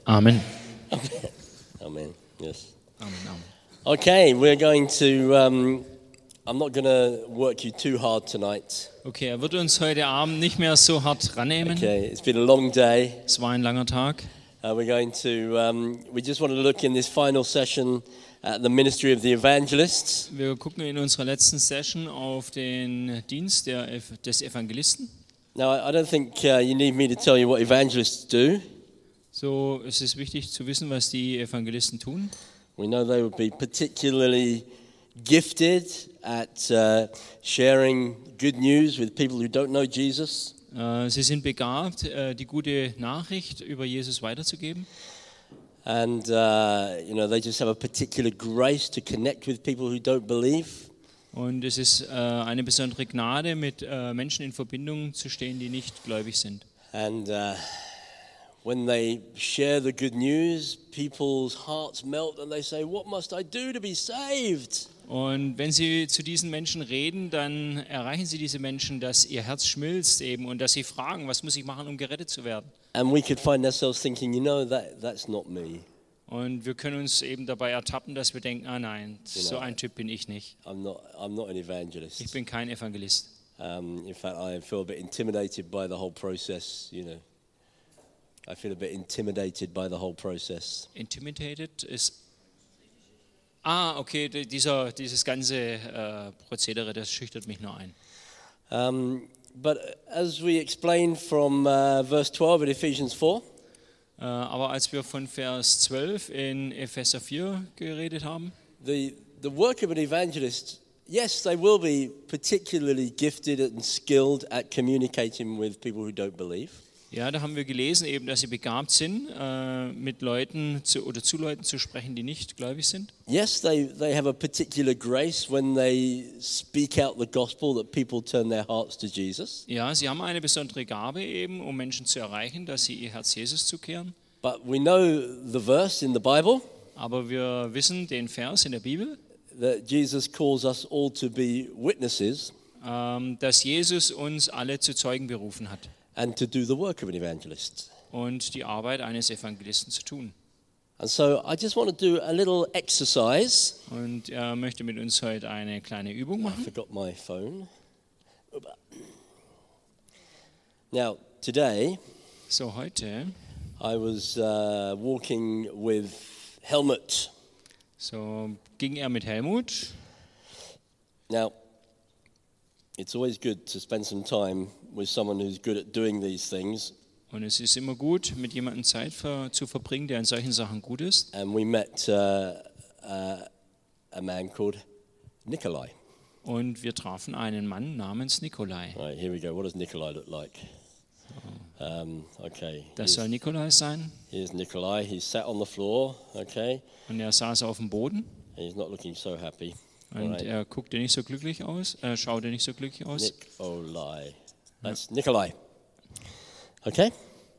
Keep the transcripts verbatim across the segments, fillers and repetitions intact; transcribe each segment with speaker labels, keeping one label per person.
Speaker 1: Amen.
Speaker 2: Amen. Yes.
Speaker 1: Amen, Amen.
Speaker 2: Okay, we're going to. Um, I'm not going to work you too hard tonight.
Speaker 1: Okay, er wird uns heute Abend nicht mehr so hart rannehmen.
Speaker 2: Okay, it's been a long day.
Speaker 1: Es war ein langer Tag.
Speaker 2: Uh, we're going to. Um, we just want to look in this final session at the ministry of the evangelists.
Speaker 1: Wir gucken in unserer letzten Session auf den Dienst der, des Evangelisten.
Speaker 2: Now, I, I don't think uh, you need me to tell you what evangelists do.
Speaker 1: So es ist wichtig zu wissen, was die Evangelisten tun.
Speaker 2: We know they would be particularly gifted at uh, sharing good news with people who don't know Jesus.
Speaker 1: Äh, Sie sind begabt, äh, die gute Nachricht über Jesus weiterzugeben.
Speaker 2: And uh, you know, they just have a particular grace to connect with people who don't believe.
Speaker 1: Und es ist äh, eine besondere Gnade, mit äh, Menschen in Verbindung zu stehen, die nicht gläubig sind.
Speaker 2: And uh, when they share the good news, people's hearts melt and they say, "What must I do to be saved?"
Speaker 1: Und wenn Sie zu diesen Menschen reden, dann erreichen Sie diese Menschen, dass ihr Herz schmilzt eben und dass sie fragen, was muss ich machen, um gerettet zu werden?
Speaker 2: And we could find ourselves thinking, you know, that that's not me.
Speaker 1: Und wir können uns eben dabei ertappen, dass wir denken, ah nein, so
Speaker 2: Genau.
Speaker 1: ein Typ bin ich nicht.
Speaker 2: I'm not. I'm not an evangelist.
Speaker 1: Ich bin kein Evangelist.
Speaker 2: Um, in fact, I feel a bit intimidated by the whole process. You know, I feel a bit intimidated by the whole process.
Speaker 1: Intimidated ist... Ah, okay, d- dieser, dieses ganze äh, Prozedere, das schüchtert mich nur ein.
Speaker 2: Um, but as we explained from uh, verse twelve in Ephesians four,
Speaker 1: Äh, aber als wir von Vers zwölf in Epheser vier geredet haben,
Speaker 2: the the work of an evangelist, yes, they will be particularly gifted and skilled at communicating with people who don't believe.
Speaker 1: ja, da haben wir gelesen eben, dass sie begabt sind, äh, mit Leuten zu, oder zu Leuten zu sprechen, die nicht gläubig sind.
Speaker 2: Yes, they, they have a particular grace when they speak out the gospel that people turn their hearts to Jesus.
Speaker 1: Ja, sie haben eine besondere Gabe eben, um Menschen zu erreichen, dass sie ihr Herz Jesus zukehren.
Speaker 2: But we know the verse in the Bible
Speaker 1: Aber wir wissen den Vers in der Bibel,
Speaker 2: that Jesus calls us all to be witnesses
Speaker 1: ähm, dass Jesus uns alle zu Zeugen berufen hat
Speaker 2: and to do the work of an evangelist.
Speaker 1: und die Arbeit eines Evangelisten zu tun.
Speaker 2: And so I just want to do a little exercise.
Speaker 1: Und er möchte mit uns heute eine kleine Übung
Speaker 2: I
Speaker 1: machen.
Speaker 2: forgot my phone. Now, today
Speaker 1: So heute,
Speaker 2: I was uh, walking with Helmut.
Speaker 1: so ging er mit Helmut.
Speaker 2: Now, it's always good to spend some time with someone who's good at doing these things.
Speaker 1: Und es ist immer gut, mit jemandem Zeit ver, zu verbringen, der in solchen Sachen gut ist.
Speaker 2: And we met uh, uh, a man called Nikolai.
Speaker 1: Und wir trafen einen Mann namens Nikolai.
Speaker 2: Right, here we go. What does Nikolai look like? Um, okay,
Speaker 1: Das
Speaker 2: here's,
Speaker 1: soll Nikolai sein.
Speaker 2: here's Nikolai. He's sat on the floor, okay,
Speaker 1: Und er saß auf dem Boden.
Speaker 2: and he's not looking so happy.
Speaker 1: Und
Speaker 2: Alright.
Speaker 1: er guckte nicht so glücklich aus, äh, schaute nicht so glücklich aus.
Speaker 2: Nikolai. That's Nikolai. Okay?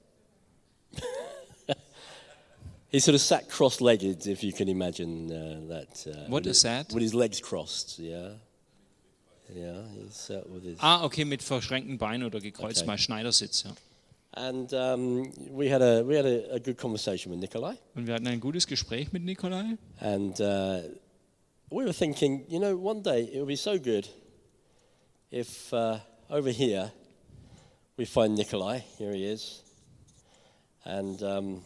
Speaker 2: He sort of sat cross-legged, if you can imagine uh, that. Uh,
Speaker 1: What
Speaker 2: with
Speaker 1: is
Speaker 2: his-
Speaker 1: that?
Speaker 2: With his legs crossed, yeah. Yeah, he sat with his...
Speaker 1: Ah, okay, mit verschränkten Beinen oder gekreuzt,
Speaker 2: Okay.
Speaker 1: mal Schneidersitz. Ja.
Speaker 2: And um, we had a we had a, a good conversation with Nikolai,
Speaker 1: Und wir hatten ein gutes Gespräch mit Nikolai.
Speaker 2: and uh, we were thinking, you know, one day it would be so good if uh, over here we find Nikolai. Here he is, and um,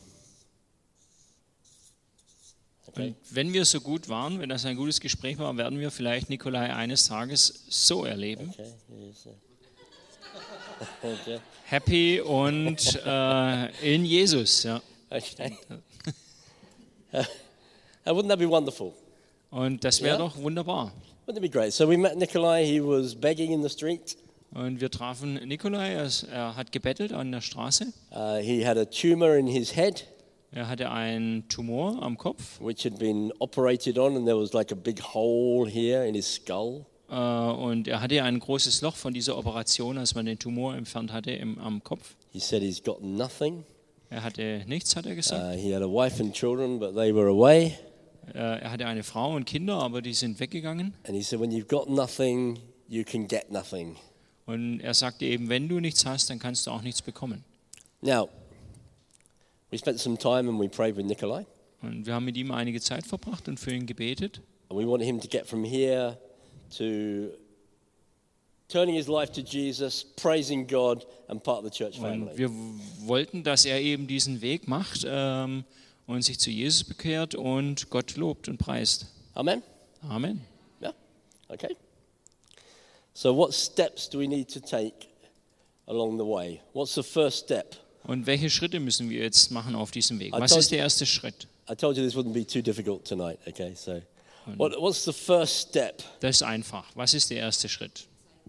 Speaker 2: okay,
Speaker 1: Und wenn wir so gut waren, wenn das ein gutes Gespräch war, werden wir vielleicht Nikolai eines Tages so erleben.
Speaker 2: okay, here he is. uh, okay,
Speaker 1: Happy und äh, in Jesus. Ja.
Speaker 2: okay. Uh, wouldn't that be wonderful?
Speaker 1: Und das wäre
Speaker 2: Ja.
Speaker 1: doch wunderbar.
Speaker 2: Wouldn't it be great? So we met Nikolai. He was begging in the street.
Speaker 1: Und wir trafen Nikolai, er, er hat gebettelt an der Straße.
Speaker 2: Uh, he had a tumor in his head,
Speaker 1: Er hatte einen Tumor am Kopf
Speaker 2: which had been operated on, and there was like a big hole here in his skull.
Speaker 1: äh, und er hatte ein großes Loch von dieser Operation, als man den Tumor entfernt hatte im, am Kopf.
Speaker 2: He said he's got nothing.
Speaker 1: Er hatte nichts, hat er gesagt.
Speaker 2: Uh, he had a wife and children, but they were away.
Speaker 1: Äh, er hatte eine Frau und Kinder, aber die sind weggegangen.
Speaker 2: And he said, when you've got nothing, you can get nothing.
Speaker 1: Und er sagte eben, wenn du nichts hast, dann kannst du auch nichts bekommen.
Speaker 2: Now, We spent some time and we prayed with Nikolai.
Speaker 1: Und wir haben mit ihm einige Zeit verbracht und für ihn gebetet.
Speaker 2: And we wanted him to get from here to turning his life to Jesus, praising God and part of the church family.
Speaker 1: Und wir wollten, dass er eben diesen Weg macht ähm, und sich zu Jesus bekehrt und Gott lobt und preist.
Speaker 2: Amen?
Speaker 1: Amen.
Speaker 2: Yeah? Okay. So what steps do we need to take along the way? What's the first step?
Speaker 1: Und welche Schritte müssen wir jetzt machen auf diesem Weg?
Speaker 2: I
Speaker 1: Was
Speaker 2: told
Speaker 1: ist der erste Schritt?
Speaker 2: I told you this wouldn't be too difficult tonight, okay? So what, what's the first step?
Speaker 1: Das ist einfach. Was ist der erste Schritt?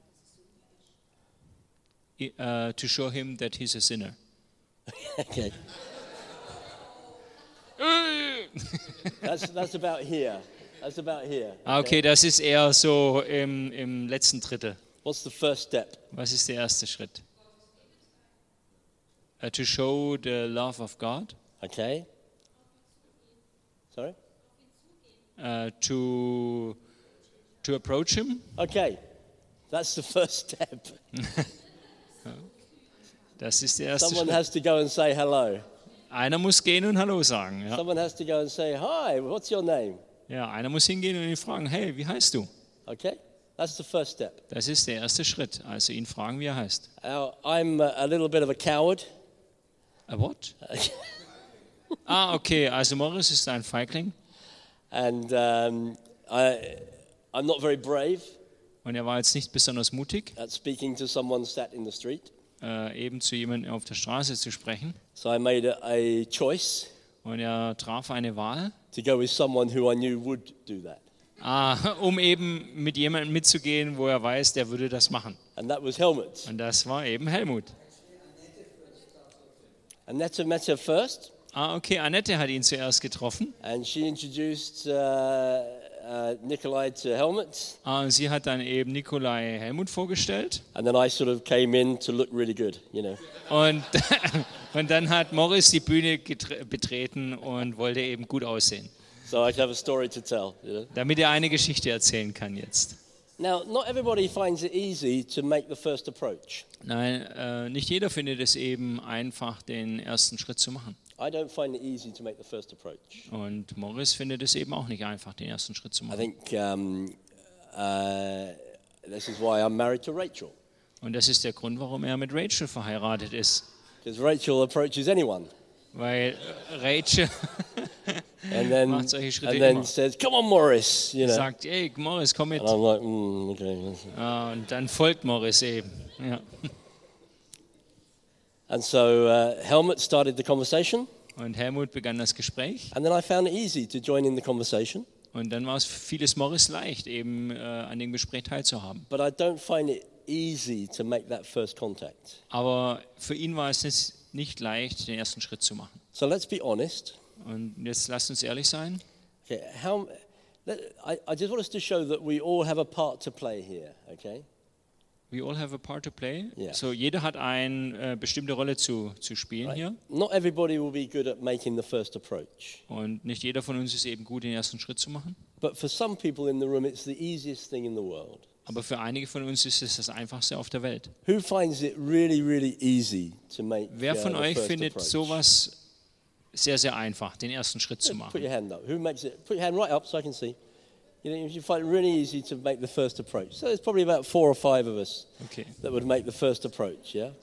Speaker 1: I- uh, to show him that he's a sinner.
Speaker 2: Okay. That's, that's about here. That's about here.
Speaker 1: Ah, okay, das ist eher so im, im letzten Drittel.
Speaker 2: What's the first step?
Speaker 1: Was ist der erste Schritt? Uh, to show the love of God.
Speaker 2: Okay. Sorry?
Speaker 1: Uh, to, to approach him.
Speaker 2: Okay. That's the first step.
Speaker 1: Das ist der erste
Speaker 2: Someone
Speaker 1: Schritt.
Speaker 2: has to go and say hello.
Speaker 1: Einer muss gehen und Hallo sagen. Ja.
Speaker 2: Someone has to go and say, hi, what's your name?
Speaker 1: Ja, einer muss hingehen und ihn fragen, hey, wie heißt du?
Speaker 2: Okay. That's the first step.
Speaker 1: Das ist der erste Schritt. Also ihn fragen, wie er heißt.
Speaker 2: Now, I'm a, a little bit of a coward.
Speaker 1: A what? Ah, okay, also Morris ist ein Feigling
Speaker 2: And um, I, I'm not very brave
Speaker 1: und er war jetzt nicht besonders mutig,
Speaker 2: at speaking to someone sat in the street.
Speaker 1: äh, eben zu jemandem auf der Straße zu sprechen.
Speaker 2: So I made a, a choice
Speaker 1: Und er traf eine Wahl,
Speaker 2: to go with someone who I knew would do that.
Speaker 1: ah, um eben mit jemandem mitzugehen, wo er weiß, der würde das machen.
Speaker 2: And that was Helmut.
Speaker 1: Und das war eben Helmut.
Speaker 2: Annette met her first,
Speaker 1: Ah, okay, Annette hat ihn zuerst getroffen.
Speaker 2: and she introduced uh, uh, Nikolai to Helmut.
Speaker 1: Ah, und sie hat dann eben Nikolai Helmut vorgestellt.
Speaker 2: And then I sort of came in to look really good, you know.
Speaker 1: Und, und dann hat Morris die Bühne getre- betreten und wollte eben gut aussehen,
Speaker 2: So I could have a story to tell, you know.
Speaker 1: damit er eine Geschichte erzählen kann jetzt.
Speaker 2: Now, not everybody finds it easy to make the first approach.
Speaker 1: Nein, äh, nicht jeder findet es eben einfach, den ersten Schritt zu machen.
Speaker 2: I don't find it easy to make the first approach.
Speaker 1: Und Morris findet es eben auch nicht einfach, den ersten Schritt zu
Speaker 2: I
Speaker 1: machen.
Speaker 2: think um, uh, this is why I'm married to Rachel.
Speaker 1: Und das ist der Grund, warum er mit Rachel verheiratet ist.
Speaker 2: Because Rachel approaches anyone
Speaker 1: Weil Rachel
Speaker 2: and then,
Speaker 1: macht solche Schritte
Speaker 2: and then
Speaker 1: immer.
Speaker 2: says, come on, Morris, you know.
Speaker 1: Sagt, hey, Morris, komm mit.
Speaker 2: And I'm like, mm, okay.
Speaker 1: Ja, und dann folgt Morris eben. Ja.
Speaker 2: And so uh, Helmut started the conversation,
Speaker 1: Und Helmut begann das Gespräch.
Speaker 2: and then I found it easy to join in the conversation.
Speaker 1: Und dann war es für vieles Morris leicht, eben äh, an dem Gespräch teilzuhaben.
Speaker 2: But I don't find it easy to make that first contact.
Speaker 1: Aber für ihn war es nicht- nicht leicht, den ersten Schritt zu machen.
Speaker 2: So let's be honest.
Speaker 1: Und jetzt lasst uns ehrlich sein.
Speaker 2: Okay, how, let, I, I just want us to show that we all have a part to play here, okay?
Speaker 1: We all have a part to play.
Speaker 2: Yeah.
Speaker 1: So jeder hat eine äh, bestimmte Rolle zu, zu spielen
Speaker 2: Right?
Speaker 1: hier.
Speaker 2: Not everybody will be good at making the first approach.
Speaker 1: Und nicht jeder von uns ist eben gut, den ersten Schritt zu machen.
Speaker 2: But for some people in the room, it's the easiest thing in the world.
Speaker 1: Aber für einige von uns ist es das Einfachste auf der Welt.
Speaker 2: Who finds it really, really easy to make
Speaker 1: Wer
Speaker 2: uh,
Speaker 1: von
Speaker 2: the
Speaker 1: euch
Speaker 2: first
Speaker 1: findet
Speaker 2: approach?
Speaker 1: sowas sehr, sehr einfach, den ersten Schritt zu
Speaker 2: Put
Speaker 1: machen?
Speaker 2: your hand up. Who makes it? Put your hand right up so I can see. You know, you find it really easy to make the first approach. So there's probably about four or five of us
Speaker 1: Okay.
Speaker 2: that would make the first approach, yeah?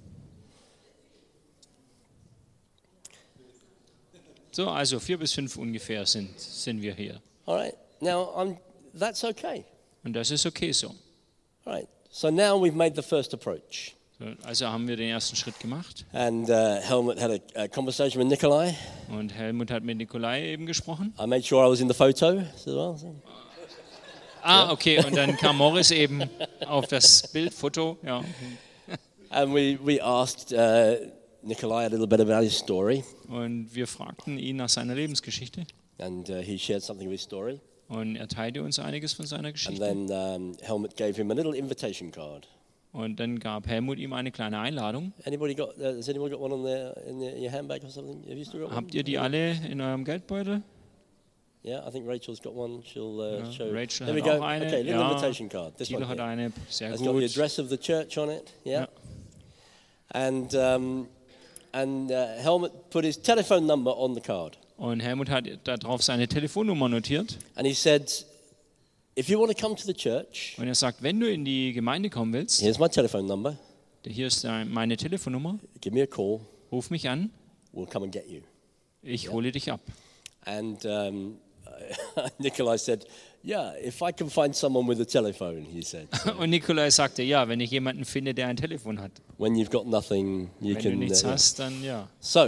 Speaker 1: So, also vier bis fünf ungefähr sind, sind wir hier.
Speaker 2: All right. Now, I'm, that's okay.
Speaker 1: Und das ist okay so.
Speaker 2: All right. So now we've made the first approach.
Speaker 1: So, also haben wir den ersten Schritt gemacht.
Speaker 2: And uh, Helmut had a, a conversation with Nikolai.
Speaker 1: Und Helmut hat mit Nikolai eben gesprochen.
Speaker 2: I made sure I was in the photo as well. So.
Speaker 1: Ah, okay. Und dann kam Morris eben auf das Bild, Foto. Ja.
Speaker 2: And we, we asked uh, Nikolai a little bit about his story.
Speaker 1: Und wir fragten ihn nach seiner Lebensgeschichte.
Speaker 2: And uh, he shared something of his story.
Speaker 1: Und er teilte uns einiges von seiner
Speaker 2: And
Speaker 1: Geschichte.
Speaker 2: then um, Helmut gave him a little invitation card.
Speaker 1: Und dann gab Helmut ihm eine kleine Einladung.
Speaker 2: Anybody got? Uh, has anyone got one on their in their, your handbag or something? Have you still got one?
Speaker 1: Habt ihr die alle in eurem Geldbeutel?
Speaker 2: Yeah, I think Rachel's got one. She'll uh,
Speaker 1: Ja,
Speaker 2: show.
Speaker 1: Rachel
Speaker 2: There we
Speaker 1: hat
Speaker 2: go.
Speaker 1: auch eine.
Speaker 2: Okay, little
Speaker 1: Ja,
Speaker 2: invitation card. This
Speaker 1: Thilo
Speaker 2: one
Speaker 1: hat
Speaker 2: here.
Speaker 1: eine. Sehr
Speaker 2: It's got the
Speaker 1: gut.
Speaker 2: address of the church on it. Yeah.
Speaker 1: Ja.
Speaker 2: And um, and uh, Helmut put his telephone number on the card.
Speaker 1: Und Helmut hat darauf seine Telefonnummer notiert.
Speaker 2: And he said, if you want to come to the church,
Speaker 1: Und er sagt, wenn du in die Gemeinde kommen willst,
Speaker 2: here's my telephone number.
Speaker 1: hier ist meine Telefonnummer,
Speaker 2: Give me a call.
Speaker 1: ruf mich an,
Speaker 2: We'll come and get you.
Speaker 1: ich hole dich ab.
Speaker 2: And um, Nikolai said, yeah, if I can find someone with a telephone, he said.
Speaker 1: Und Nikolai sagte, ja, wenn ich jemanden finde, der ein Telefon hat.
Speaker 2: When you've got nothing, you
Speaker 1: Wenn
Speaker 2: can.
Speaker 1: du nichts
Speaker 2: uh, yeah.
Speaker 1: hast, dann ja.
Speaker 2: So,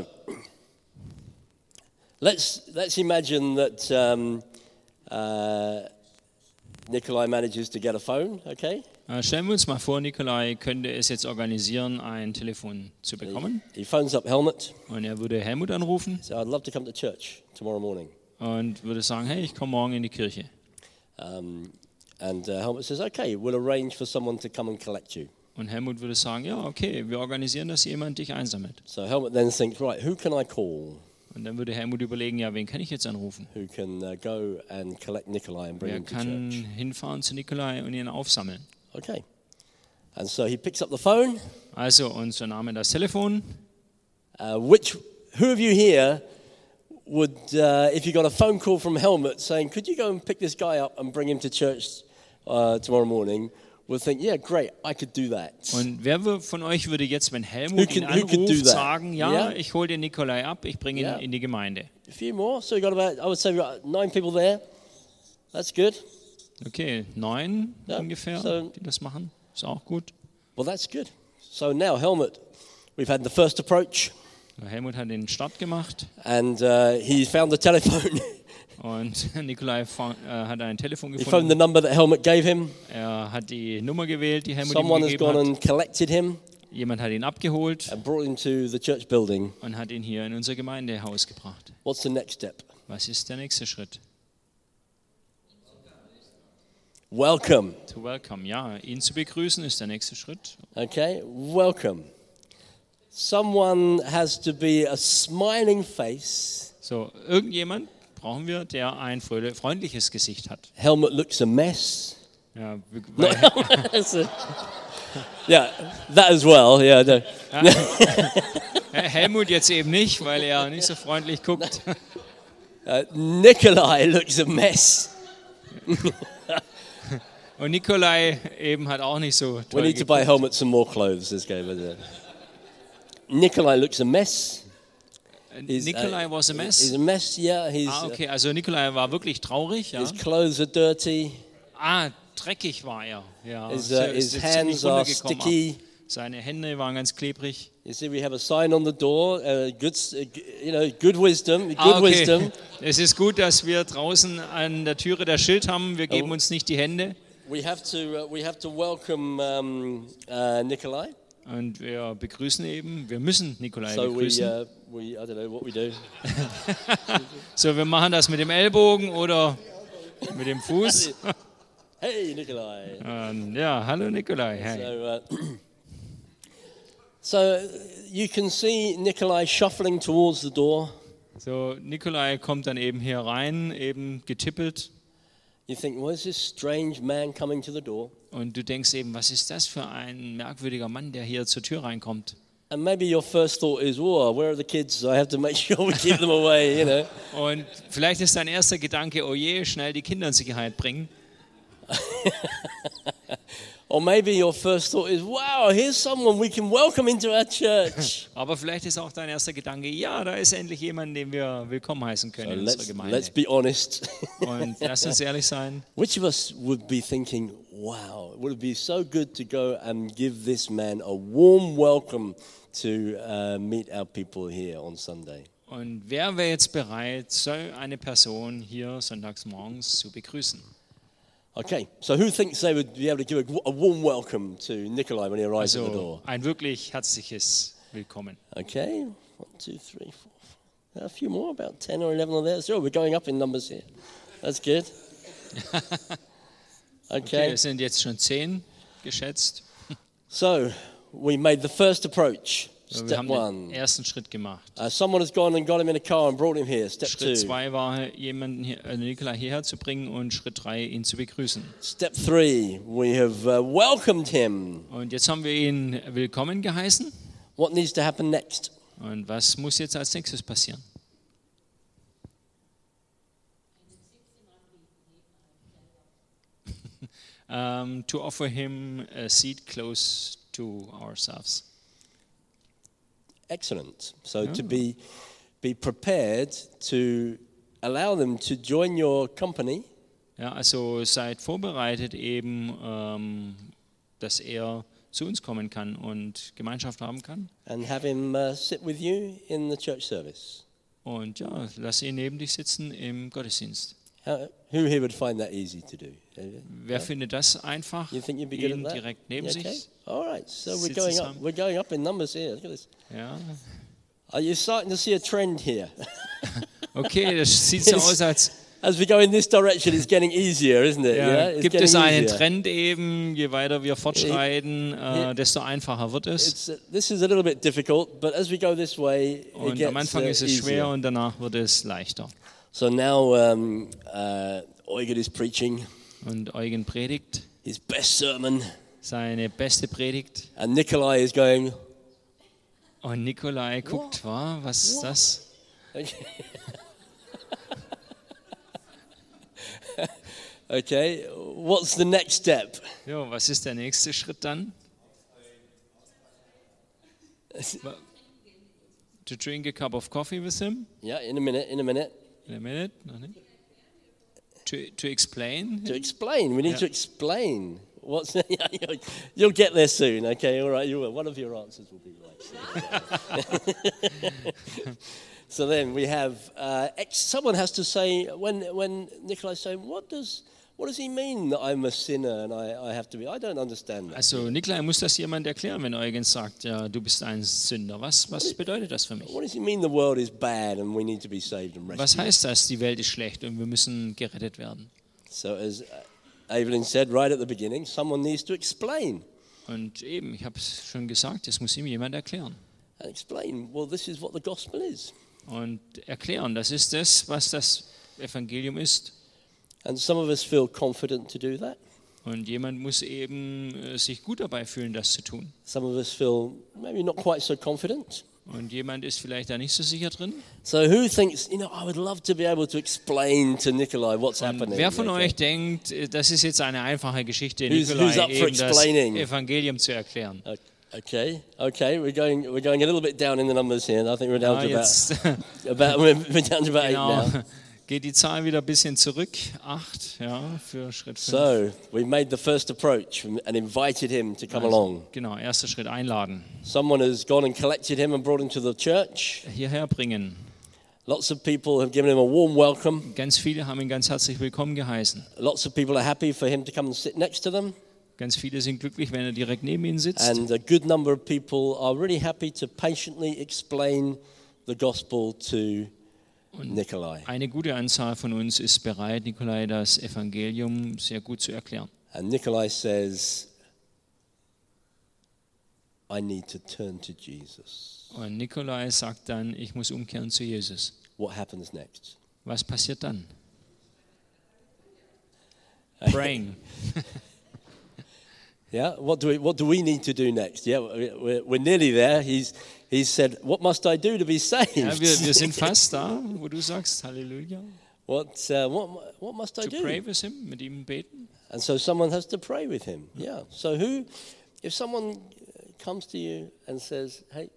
Speaker 2: let's let's imagine that um, uh, Nikolai manages to get a phone. Okay.
Speaker 1: Äh, Stellen wir uns mal vor, Nikolai könnte es jetzt organisieren, ein Telefon zu bekommen.
Speaker 2: He phones up Helmut.
Speaker 1: Und er würde Helmut anrufen
Speaker 2: So I'd love to come to church tomorrow morning.
Speaker 1: und würde sagen, hey, ich komme morgen in die Kirche.
Speaker 2: Um, and uh, Helmut says, okay, we'll arrange for someone to come and collect you.
Speaker 1: Und Helmut würde sagen, ja, okay, wir organisieren, dass jemand dich einsammelt.
Speaker 2: So Helmut then thinks, right, who can I call
Speaker 1: Und dann würde Helmut überlegen, ja, wen kann ich jetzt anrufen?
Speaker 2: who can uh, go and collect Nikolai and bring
Speaker 1: Wer
Speaker 2: him to
Speaker 1: kann
Speaker 2: church?
Speaker 1: hinfahren zu Nikolai und ihn aufsammeln?
Speaker 2: Okay. And so he picks up the phone.
Speaker 1: Also, und so nahm er das Telefon.
Speaker 2: Uh, which, who of you here would, uh, if you got a phone call from Helmut saying, could you go and pick this guy up and bring him to church uh, tomorrow morning, would think, yeah, great, I could do that.
Speaker 1: Und wer von euch würde jetzt, wenn Helmut
Speaker 2: Who can-
Speaker 1: ihn
Speaker 2: who could do
Speaker 1: anruft,
Speaker 2: that?
Speaker 1: sagen, ja,
Speaker 2: Yeah.
Speaker 1: ich hole den Nikolai ab, ich bringe ihn
Speaker 2: Yeah.
Speaker 1: in die Gemeinde.
Speaker 2: A few more. So we got about, I would say, we've got nine people there. That's good.
Speaker 1: Okay, neun
Speaker 2: Ja,
Speaker 1: ungefähr,
Speaker 2: so-
Speaker 1: die das machen. Ist auch gut.
Speaker 2: Well, that's good. So now, Helmut, we've had the first approach,
Speaker 1: Helmut hat den Start gemacht
Speaker 2: and uh, he found the telephone.
Speaker 1: und Nikolai fa- äh, hat ein Telefon
Speaker 2: He found
Speaker 1: gefunden.
Speaker 2: the number that Helmut gave him.
Speaker 1: Er hat die Nummer gewählt, die Helmut ihm
Speaker 2: Someone has
Speaker 1: gegeben
Speaker 2: gone
Speaker 1: hat.
Speaker 2: and collected him
Speaker 1: Jemand hat ihn abgeholt
Speaker 2: and brought him to the church building.
Speaker 1: und hat ihn hier in unser Gemeindehaus gebracht.
Speaker 2: What's the next step?
Speaker 1: Was ist der nächste Schritt?
Speaker 2: Welcome.
Speaker 1: To welcome, ja, ihn zu begrüßen ist der nächste Schritt.
Speaker 2: Okay, welcome. Someone has to be a smiling face.
Speaker 1: So, irgendjemand brauchen wir, der ein fröhlich- freundliches Gesicht hat.
Speaker 2: Helmut looks a mess.
Speaker 1: Ja, weil,
Speaker 2: Yeah, that as well. Yeah. No.
Speaker 1: Helmut jetzt eben nicht, weil er nicht so freundlich guckt.
Speaker 2: Uh, Nikolai looks a mess.
Speaker 1: Und Nikolai eben hat auch nicht so
Speaker 2: We
Speaker 1: toll
Speaker 2: need to buy
Speaker 1: geguckt.
Speaker 2: Helmut some more clothes. This game, isn't it? Nikolai looks a mess. He's, uh,
Speaker 1: Nikolai was a
Speaker 2: He's
Speaker 1: mess.
Speaker 2: a mess. Yeah. He's.
Speaker 1: Ah, okay, also Nikolai war wirklich traurig,
Speaker 2: Uh,
Speaker 1: ja.
Speaker 2: his clothes are dirty.
Speaker 1: Ah, dreckig war er. Ja,
Speaker 2: His,
Speaker 1: so
Speaker 2: uh,
Speaker 1: ist
Speaker 2: his
Speaker 1: jetzt
Speaker 2: hands
Speaker 1: ziemlich
Speaker 2: are
Speaker 1: runtergekommen.
Speaker 2: sticky.
Speaker 1: Seine Hände waren ganz klebrig.
Speaker 2: You see, we have a sign on the door. Uh, good, s- uh, g- you know, good wisdom. Good
Speaker 1: Ah, okay.
Speaker 2: wisdom.
Speaker 1: Es ist gut, dass wir draußen an der Türe das Schild haben. Wir geben
Speaker 2: Oh.
Speaker 1: uns nicht die Hände.
Speaker 2: We have to. Uh, we have to welcome um, uh, Nikolai.
Speaker 1: Und wir begrüßen eben, wir müssen Nikolai
Speaker 2: So we,
Speaker 1: begrüßen.
Speaker 2: uh, we. I don't know what we do.
Speaker 1: So, wir machen das mit dem Ellbogen oder mit dem Fuß.
Speaker 2: Hey, Nikolai.
Speaker 1: Und ja, hallo Nikolai. Hey.
Speaker 2: So, uh, so uh, you can see Nikolai shuffling towards the door.
Speaker 1: So, Nikolai kommt dann eben hier rein, eben getippelt.
Speaker 2: You think, well, is this strange man coming to the door?
Speaker 1: Und du denkst eben, was ist das für ein merkwürdiger Mann, der hier zur Tür reinkommt?
Speaker 2: And maybe your first thought is, oh, where are the kids? I have to make sure we keep them away, you know.
Speaker 1: Und vielleicht ist dein erster Gedanke, oh je, schnell die Kinder in Sicherheit bringen.
Speaker 2: Or maybe your first thought is, wow, here's someone we can welcome into our church.
Speaker 1: Aber vielleicht ist auch dein erster Gedanke, ja, da ist endlich jemand, den wir willkommen heißen können
Speaker 2: So
Speaker 1: in unserer
Speaker 2: let's,
Speaker 1: Gemeinde.
Speaker 2: let's be honest.
Speaker 1: Und lass uns ehrlich sein.
Speaker 2: Which of us would be thinking, wow, it would be so good to go and give this man a warm welcome to uh, meet our people here on Sunday?
Speaker 1: Und wer wäre jetzt bereit, so eine Person hier sonntags morgens zu begrüßen?
Speaker 2: Okay, so who thinks they would be able to give a, a warm welcome to Nikolai when he arrives at the
Speaker 1: Also
Speaker 2: door?
Speaker 1: ein wirklich herzliches Willkommen.
Speaker 2: Okay, one, two, three, four, five. A few more, about ten or eleven on there. So we're going up in numbers here. That's good.
Speaker 1: Okay,
Speaker 2: Okay,
Speaker 1: es sind jetzt schon zehn geschätzt.
Speaker 2: so we made the first approach.
Speaker 1: So, wir
Speaker 2: Step
Speaker 1: haben
Speaker 2: one.
Speaker 1: den ersten Schritt gemacht.
Speaker 2: Uh, someone has gone and got him in a car and brought him here. Step
Speaker 1: Schritt
Speaker 2: two.
Speaker 1: zwei war, jemanden hier, äh, Nikolai hierher zu bringen und Schritt drei, ihn zu begrüßen.
Speaker 2: Step three, we have uh, welcomed him.
Speaker 1: Und jetzt haben wir ihn willkommen geheißen.
Speaker 2: What needs to happen next?
Speaker 1: Und was muss jetzt als nächstes passieren? um, to offer him a seat close to ourselves.
Speaker 2: Excellent. So
Speaker 1: Yeah.
Speaker 2: to be be prepared to allow them to join your company
Speaker 1: Ja, also seid vorbereitet eben, ähm, dass er zu uns kommen kann und Gemeinschaft haben kann.
Speaker 2: and have him uh, sit with you in the church service.
Speaker 1: Und ja, lass ihn neben dich sitzen im Gottesdienst.
Speaker 2: How, who here would find that easy to do?
Speaker 1: Wer findet das einfach,
Speaker 2: You think you'd be good
Speaker 1: ihn
Speaker 2: at that?
Speaker 1: direkt neben
Speaker 2: Yeah, okay.
Speaker 1: sich?
Speaker 2: All right. So we're
Speaker 1: Sit
Speaker 2: going up.
Speaker 1: zusammen.
Speaker 2: We're going up in numbers here. Look at this.
Speaker 1: Ja.
Speaker 2: Are you starting to see a trend here?
Speaker 1: Okay, das sieht so
Speaker 2: Yes.
Speaker 1: aus, als
Speaker 2: As we go in this direction, it's getting easier, isn't it?
Speaker 1: ja,
Speaker 2: Yeah, it's
Speaker 1: gibt
Speaker 2: getting
Speaker 1: es einen
Speaker 2: easier.
Speaker 1: Trend eben, je weiter wir fortschreiten, äh, desto einfacher wird es.
Speaker 2: It's, uh, this is a little bit difficult, but as we go this way, it
Speaker 1: Und
Speaker 2: gets
Speaker 1: am Anfang
Speaker 2: uh,
Speaker 1: ist es schwer
Speaker 2: easier.
Speaker 1: und danach wird es leichter.
Speaker 2: So now um, uh, Eugen is preaching
Speaker 1: Und Eugen predigt
Speaker 2: his best sermon,
Speaker 1: seine beste Predigt.
Speaker 2: and Nikolai is going.
Speaker 1: Und Nikolai guckt, wa, was ist das?
Speaker 2: Okay, what's the next step?
Speaker 1: Jo, was ist der nächste Schritt dann? To drink a cup of coffee with him?
Speaker 2: Yeah, in a minute, in a minute.
Speaker 1: In a minute? Noch nicht? To, to explain?
Speaker 2: To explain, we need
Speaker 1: Yeah.
Speaker 2: to explain. What's you'll get there soon. Okay, all right, you will. One of your answers will be right. So then we have uh, ex- someone has to say when when Nikolai's saying, what does what does he mean that I'm a sinner and I, I have to be? I don't understand that.
Speaker 1: Also Nikolai muss das jemand erklären, wenn Eugen sagt, ja, du bist ein Sünder. Was, was bedeutet das für mich?
Speaker 2: What does he mean the world is bad and we need to be saved and
Speaker 1: Was
Speaker 2: rescued?
Speaker 1: heißt das, die Welt ist schlecht und wir müssen gerettet werden?
Speaker 2: So as Evelyn said right at the beginning, someone needs to explain
Speaker 1: Und eben, ich habe es schon gesagt, es muss ihm jemand erklären.
Speaker 2: and explain. Well, this is what the gospel is.
Speaker 1: Und erklären, das ist das, was das Evangelium ist.
Speaker 2: And some of us feel confident to do that.
Speaker 1: Und jemand muss eben äh, sich gut dabei fühlen, das zu tun.
Speaker 2: Some of us feel maybe not quite so confident.
Speaker 1: Und jemand ist vielleicht da nicht so sicher drin.
Speaker 2: So who thinks, you know, I would love to be able to explain to Nikolai what's
Speaker 1: Und
Speaker 2: happening?
Speaker 1: wer von
Speaker 2: Okay.
Speaker 1: euch denkt, äh, das ist jetzt eine einfache Geschichte,
Speaker 2: Who's- who's
Speaker 1: Nikolai
Speaker 2: up for
Speaker 1: eben das
Speaker 2: explaining?
Speaker 1: Evangelium zu erklären?
Speaker 2: Okay, okay, we're going we're going a little bit down in the numbers here. I think we're down
Speaker 1: Ja,
Speaker 2: to
Speaker 1: jetzt
Speaker 2: about, about we're we're down to about eight
Speaker 1: genau,
Speaker 2: now.
Speaker 1: geht die Zahl wieder ein bisschen zurück. Acht, ja, für Schritt fünf.
Speaker 2: So we've made the first approach and invited him to come
Speaker 1: Also,
Speaker 2: along.
Speaker 1: genau, erster Schritt, einladen.
Speaker 2: Someone has gone and collected him and brought him to the church.
Speaker 1: Hierher bringen.
Speaker 2: Lots of people have given him a warm welcome.
Speaker 1: Ganz viele haben ihn ganz herzlich willkommen geheißen.
Speaker 2: Lots of people are happy for him to come and sit next to them.
Speaker 1: Ganz viele sind glücklich, wenn er direkt neben ihnen sitzt.
Speaker 2: And a good number of people are really happy to patiently explain the gospel to Nikolai.
Speaker 1: Eine gute Anzahl von uns ist bereit, Nikolai das Evangelium sehr gut zu erklären.
Speaker 2: And Nikolai says, I need to turn to Jesus.
Speaker 1: Und Nikolai sagt dann, ich muss umkehren zu Jesus.
Speaker 2: What happens next?
Speaker 1: Was passiert dann? Praying.
Speaker 2: Yeah, what do we what do we need to do next? Yeah, we're, we're nearly there. He's he's said, what must I do to be saved?
Speaker 1: Ja, wir, wir sind fast da, wo du sagst, Halleluja.
Speaker 2: what uh, what what must I
Speaker 1: To pray
Speaker 2: do?
Speaker 1: with him, mit ihm beten.
Speaker 2: And so someone has to pray with him. Yeah. So who, if someone comes to you and says, hey,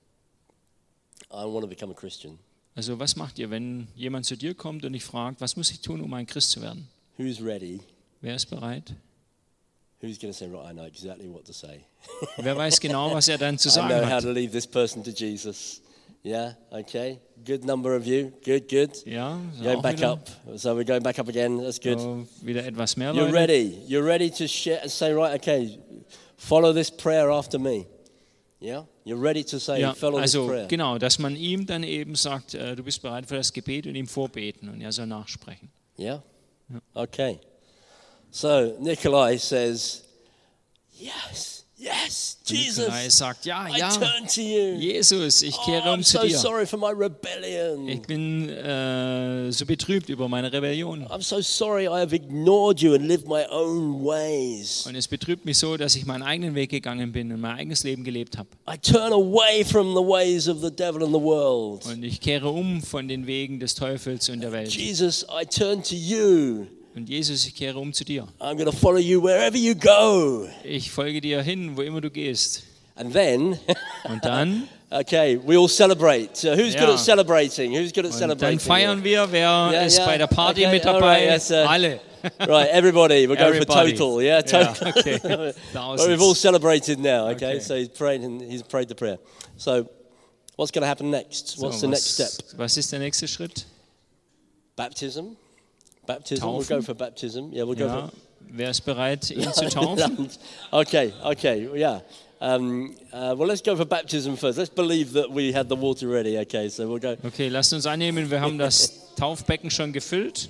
Speaker 2: I want to become a Christian,
Speaker 1: Also was macht ihr, wenn jemand zu dir kommt und dich fragt, was muss ich tun, um ein Christ zu werden?
Speaker 2: who's ready?
Speaker 1: Wer ist bereit?
Speaker 2: Who's going to say, right, I know exactly what to say.
Speaker 1: Wer weiß genau, was er dann zu
Speaker 2: I
Speaker 1: sagen
Speaker 2: know how
Speaker 1: hat?
Speaker 2: to lead this person to Jesus. Yeah, okay. Good number of you. Good, good.
Speaker 1: Ja,
Speaker 2: Going
Speaker 1: auch
Speaker 2: back
Speaker 1: wieder,
Speaker 2: up. So we're going back up again. That's good.
Speaker 1: so wieder etwas mehr
Speaker 2: You're
Speaker 1: Leute.
Speaker 2: ready. You're ready to share and say, right, okay, follow this prayer after me. Yeah? You're ready to say,
Speaker 1: Ja,
Speaker 2: follow this
Speaker 1: also
Speaker 2: prayer.
Speaker 1: genau, dass man ihm dann eben sagt, äh, du bist bereit für das Gebet und ihm vorbeten und er soll nachsprechen.
Speaker 2: Yeah? Okay. So Nikolai says, yes, Yes,
Speaker 1: Und Nikolai
Speaker 2: Jesus,
Speaker 1: sagt, ja,
Speaker 2: I
Speaker 1: ja,
Speaker 2: turn to you.
Speaker 1: Jesus, ich
Speaker 2: Oh,
Speaker 1: kehre um
Speaker 2: I'm
Speaker 1: zu
Speaker 2: so
Speaker 1: dir.
Speaker 2: sorry for my rebellion.
Speaker 1: Ich bin äh, so betrübt über meine Rebellion.
Speaker 2: I'm so sorry I have ignored you and lived my own ways.
Speaker 1: Und es betrübt mich so, dass ich meinen eigenen Weg gegangen bin und mein eigenes Leben gelebt habe.
Speaker 2: I turn away from the ways of the devil and the world.
Speaker 1: Und ich kehre um von den Wegen des Teufels und der Welt.
Speaker 2: Jesus, I turn to you.
Speaker 1: Und Jesus, ich kehre um zu dir.
Speaker 2: I'm going to follow you wherever you go.
Speaker 1: Ich folge dir hin, wo immer du gehst.
Speaker 2: And then,
Speaker 1: Und dann,
Speaker 2: okay, we all celebrate. So who's good
Speaker 1: Ja.
Speaker 2: at celebrating? Who's good at
Speaker 1: und
Speaker 2: celebrating?
Speaker 1: dann feiern wir, wer
Speaker 2: Ja,
Speaker 1: ist
Speaker 2: ja.
Speaker 1: bei der Party
Speaker 2: Okay,
Speaker 1: mit
Speaker 2: all
Speaker 1: dabei?
Speaker 2: right, yes, uh,
Speaker 1: Alle.
Speaker 2: Right, everybody, we're going for
Speaker 1: Everybody.
Speaker 2: total. Yeah, total.
Speaker 1: Ja, okay.
Speaker 2: Well,
Speaker 1: Thousands.
Speaker 2: we've all celebrated now, okay?
Speaker 1: Okay.
Speaker 2: So he's prayed and he's prayed the prayer. So what's going to happen next? What's
Speaker 1: So,
Speaker 2: the next step?
Speaker 1: was, was ist der nächste Schritt?
Speaker 2: Baptism. Baptism. We'll
Speaker 1: Taufen.
Speaker 2: go for baptism. Yeah, we'll go
Speaker 1: Ja, wer ist bereit, ihn zu
Speaker 2: for
Speaker 1: taufen?
Speaker 2: Okay, okay, yeah. Um, uh, well, let's go for baptism first. Let's believe that we had the water ready. Okay, so we'll go.
Speaker 1: Okay, lasst uns annehmen, wir haben das Taufbecken schon gefüllt.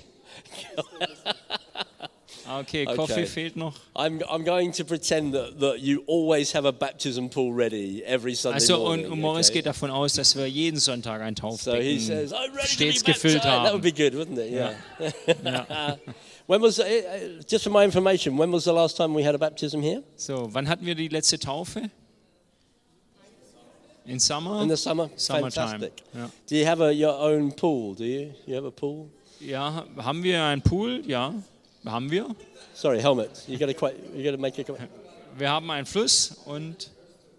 Speaker 1: Okay, Kaffee
Speaker 2: Okay.
Speaker 1: fehlt noch.
Speaker 2: I'm, I'm going to pretend that, that you always have a baptism pool ready every Sunday
Speaker 1: Also und,
Speaker 2: morning.
Speaker 1: und Morris
Speaker 2: okay?
Speaker 1: geht davon aus, dass wir jeden Sonntag ein
Speaker 2: So he
Speaker 1: Taufbecken
Speaker 2: says, I'm ready
Speaker 1: stets
Speaker 2: to be
Speaker 1: gefüllt
Speaker 2: baptized. That would
Speaker 1: haben.
Speaker 2: be good, wouldn't it? Yeah.
Speaker 1: Ja.
Speaker 2: When was, uh, uh, just for my information, when was the last time we had a baptism here?
Speaker 1: So, wann hatten wir die letzte Taufe? In Summer?
Speaker 2: In the summer?
Speaker 1: Summertime.
Speaker 2: Fantastic.
Speaker 1: Ja.
Speaker 2: Do you have a, your own pool? Do you? You have a pool?
Speaker 1: Ja, haben wir einen Pool? Ja, haben wir.
Speaker 2: Sorry, helmet. You got to quite. You got to make a. comment.
Speaker 1: Wir haben einen Fluss und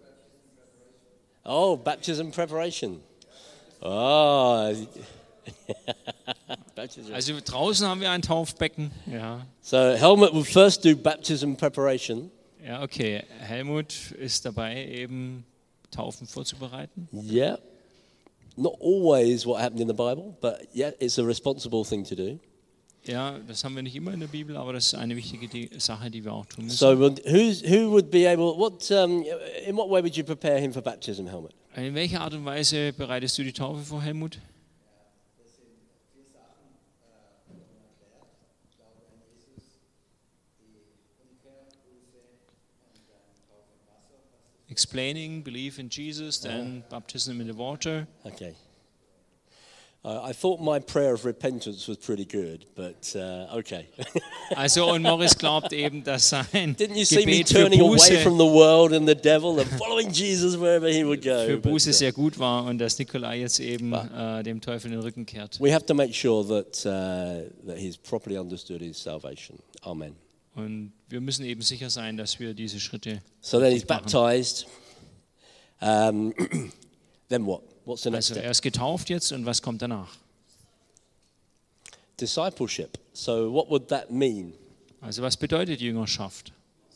Speaker 2: Oh, baptism preparation. Oh. Baptism.
Speaker 1: also draußen haben wir ein Taufbecken. Ja.
Speaker 2: So Helmut will first do baptism preparation.
Speaker 1: Ja, okay. Helmut ist dabei, eben Taufen vorzubereiten.
Speaker 2: Yeah. Not always what happened in the Bible, but yeah, it's a responsible thing to do.
Speaker 1: Ja, das haben wir nicht immer in der Bibel, aber das ist eine wichtige die Sache, die wir auch tun müssen.
Speaker 2: So would- who's, who would be able? What? Um, in what way would you prepare him for baptism, Helmut?
Speaker 1: In welcher Art und Weise bereitest du die Taufe vor, Helmut? Explaining, belief in Jesus, then baptism in the water.
Speaker 2: Okay. Uh, I thought my prayer of repentance was pretty good, but uh, okay.
Speaker 1: Also und Morris glaubt eben, dass sein
Speaker 2: Didn't you see me
Speaker 1: Gebet für
Speaker 2: turning away
Speaker 1: Buße,
Speaker 2: from the world and the devil and following Jesus wherever he would go?
Speaker 1: für
Speaker 2: But,
Speaker 1: Buße
Speaker 2: uh,
Speaker 1: sehr gut war und dass Nikolai jetzt eben
Speaker 2: Wow.
Speaker 1: äh, dem Teufel den Rücken kehrt.
Speaker 2: we have to make sure that uh, that he's properly understood his salvation. Amen.
Speaker 1: Und wir müssen eben sicher sein, dass wir diese Schritte
Speaker 2: So then he's
Speaker 1: richtig machen.
Speaker 2: baptized. Um, then what? What's the next
Speaker 1: Also
Speaker 2: step?
Speaker 1: er ist getauft jetzt und was kommt danach?
Speaker 2: Discipleship. So what would that mean?
Speaker 1: Also was bedeutet Jüngerschaft?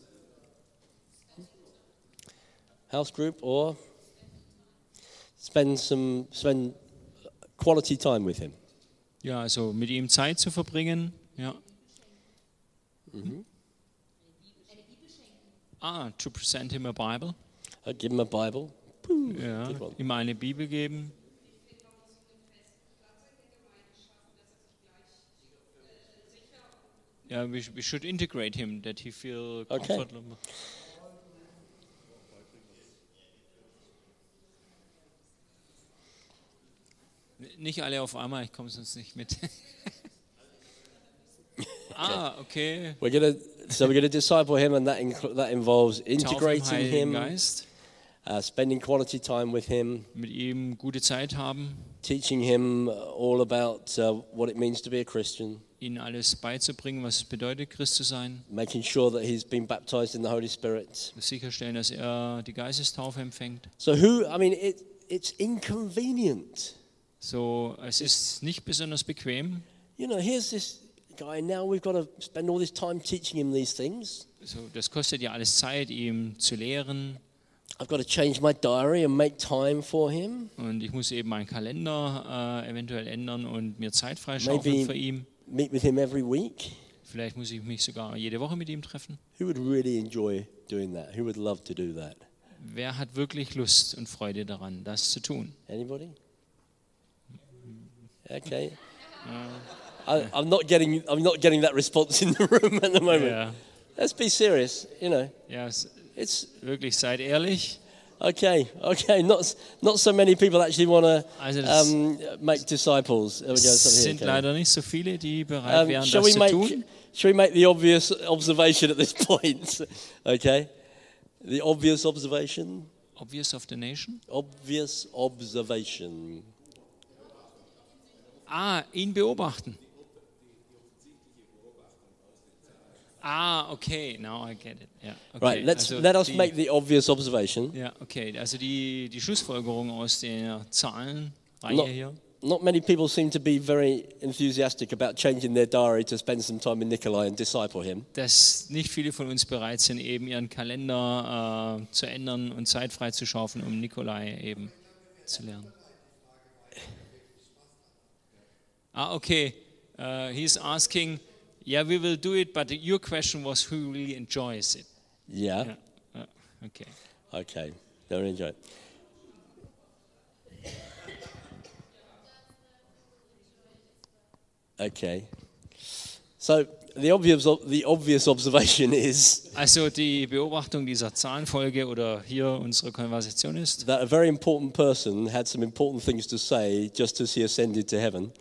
Speaker 2: House group or spend some spend quality time with him.
Speaker 1: Ja, also mit ihm Zeit zu verbringen. Ja. Ah, to present him a Bible.
Speaker 2: I'd give him a Bible.
Speaker 1: Ja,
Speaker 2: Good one.
Speaker 1: ihm eine Bibel geben. Ja, we, we should integrate him, that he feel
Speaker 2: Okay.
Speaker 1: comfortable. Nicht alle auf einmal, ich komme sonst nicht mit. Ah, okay.
Speaker 2: We're gonna so we're gonna disciple him, and that inc- that involves
Speaker 1: Taufe im
Speaker 2: integrating
Speaker 1: Heiligen
Speaker 2: him,
Speaker 1: Geist,
Speaker 2: uh, spending quality time with him,
Speaker 1: mit ihm gute Zeit haben,
Speaker 2: teaching him all about uh, what it means to be a Christian,
Speaker 1: ihnen alles beizubringen, was es bedeutet, Christ zu sein,
Speaker 2: making sure that he's been baptized in the Holy Spirit.
Speaker 1: sicherstellen, dass er die Geistestaufe empfängt.
Speaker 2: So who? I mean, it it's inconvenient.
Speaker 1: So, es ist nicht besonders bequem.
Speaker 2: You know, here's this guy. Now we've got to spend all this time teaching him these things.
Speaker 1: So, das kostet ja alles Zeit, ihm zu lehren.
Speaker 2: I've got to change my diary and make time for him.
Speaker 1: Und ich muss eben meinen Kalender äh, eventuell ändern und mir Zeit freischaufeln
Speaker 2: Maybe-
Speaker 1: für ihn.
Speaker 2: Meet with him every week.
Speaker 1: Vielleicht muss ich mich sogar jede Woche mit ihm treffen.
Speaker 2: Who would really enjoy doing that? Who would love to do that?
Speaker 1: Wer hat wirklich Lust und Freude daran, das zu tun?
Speaker 2: Anybody? Okay. I, I'm not getting. I'm not getting that response in the room at the moment.
Speaker 1: Ja,
Speaker 2: Let's be serious. You know.
Speaker 1: ja, s-
Speaker 2: It's
Speaker 1: Wirklich, seid ehrlich.
Speaker 2: okay. Okay. Not not so many people actually want to
Speaker 1: Also das
Speaker 2: um, make disciples. There we go. something
Speaker 1: sind
Speaker 2: here, okay.
Speaker 1: leider nicht so viele, die bereit
Speaker 2: Um,
Speaker 1: wären,
Speaker 2: shall
Speaker 1: das
Speaker 2: we
Speaker 1: zu
Speaker 2: make
Speaker 1: tun.
Speaker 2: shall we make the obvious observation at this point? Okay. The obvious observation.
Speaker 1: Obvious of the nation.
Speaker 2: Obvious observation.
Speaker 1: Ah, ihn beobachten. Ah, okay, now I get it. Ja, okay.
Speaker 2: Right. Let's
Speaker 1: also
Speaker 2: let us
Speaker 1: die,
Speaker 2: make the obvious observation.
Speaker 1: Ja, okay. Also die, die Schlussfolgerung aus der Zahlenreihe
Speaker 2: No.
Speaker 1: hier.
Speaker 2: Not many people seem to be very enthusiastic about changing their diary to spend some time with Nikolai and disciple him.
Speaker 1: Dass nicht viele von uns bereit sind, eben ihren Kalender äh, zu ändern und Zeit freizuschaufeln, um Nikolai eben zu lernen. Ah, okay. Uh, he's asking, yeah, we will do it, but your question was who really enjoys it.
Speaker 2: Yeah.
Speaker 1: Ja, ja, okay.
Speaker 2: Okay. Don't enjoy it. Okay. So the obvious the obvious observation is
Speaker 1: Also die Beobachtung dieser Zahlenfolge oder hier unsere Konversation ist,
Speaker 2: that a very important person had some important things to say just as he ascended to heaven.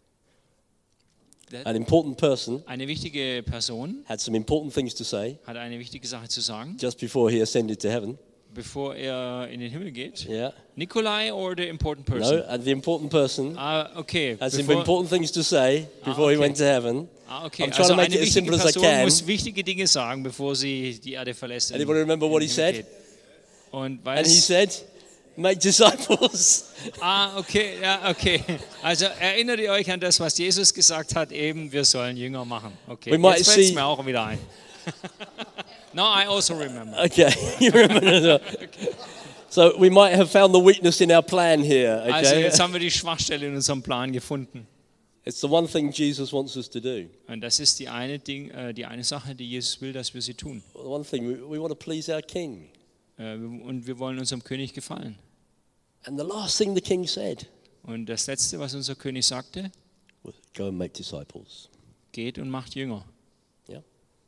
Speaker 2: An important person
Speaker 1: eine wichtige Person
Speaker 2: had some important things to say
Speaker 1: hat eine wichtige Sache zu sagen,
Speaker 2: just before he ascended to heaven.
Speaker 1: bevor er in den Himmel geht.
Speaker 2: Yeah.
Speaker 1: Nikolai or the important person?
Speaker 2: No, and the important person
Speaker 1: Ah, okay.
Speaker 2: had some
Speaker 1: Bevor,
Speaker 2: important things to say before
Speaker 1: Ah,
Speaker 2: he
Speaker 1: okay.
Speaker 2: went to heaven.
Speaker 1: ah, okay.
Speaker 2: I'm trying
Speaker 1: Also
Speaker 2: to make
Speaker 1: eine
Speaker 2: it as
Speaker 1: wichtige
Speaker 2: simple as I
Speaker 1: Person
Speaker 2: can.
Speaker 1: muss wichtige Dinge sagen, bevor sie die Erde verlässt. in-
Speaker 2: Anybody remember
Speaker 1: in
Speaker 2: what
Speaker 1: den
Speaker 2: he
Speaker 1: Himmel
Speaker 2: said?
Speaker 1: geht. Und
Speaker 2: And he
Speaker 1: weiß,
Speaker 2: said, make disciples.
Speaker 1: ah, okay, ja, okay. Also erinnert ihr euch an das, was Jesus gesagt hat, eben, wir sollen Jünger machen. Okay,
Speaker 2: We might
Speaker 1: jetzt fällt es
Speaker 2: see-
Speaker 1: mir auch wieder ein. No, I also remember.
Speaker 2: Okay, you remember that. So we might have found the weakness in our plan here.
Speaker 1: Also
Speaker 2: Okay,
Speaker 1: jetzt haben wir die Schwachstelle in unserem Plan gefunden.
Speaker 2: it's the one thing Jesus wants us to do.
Speaker 1: Und das ist die eine, Ding, äh, die eine Sache, die Jesus will, dass wir sie tun.
Speaker 2: The one thing we, we want to please our King.
Speaker 1: Äh, und wir wollen unserem König gefallen.
Speaker 2: And the last thing the King said
Speaker 1: Und das Letzte, was unser König sagte,
Speaker 2: was, "Go and make disciples."
Speaker 1: geht und macht Jünger.
Speaker 2: Yeah.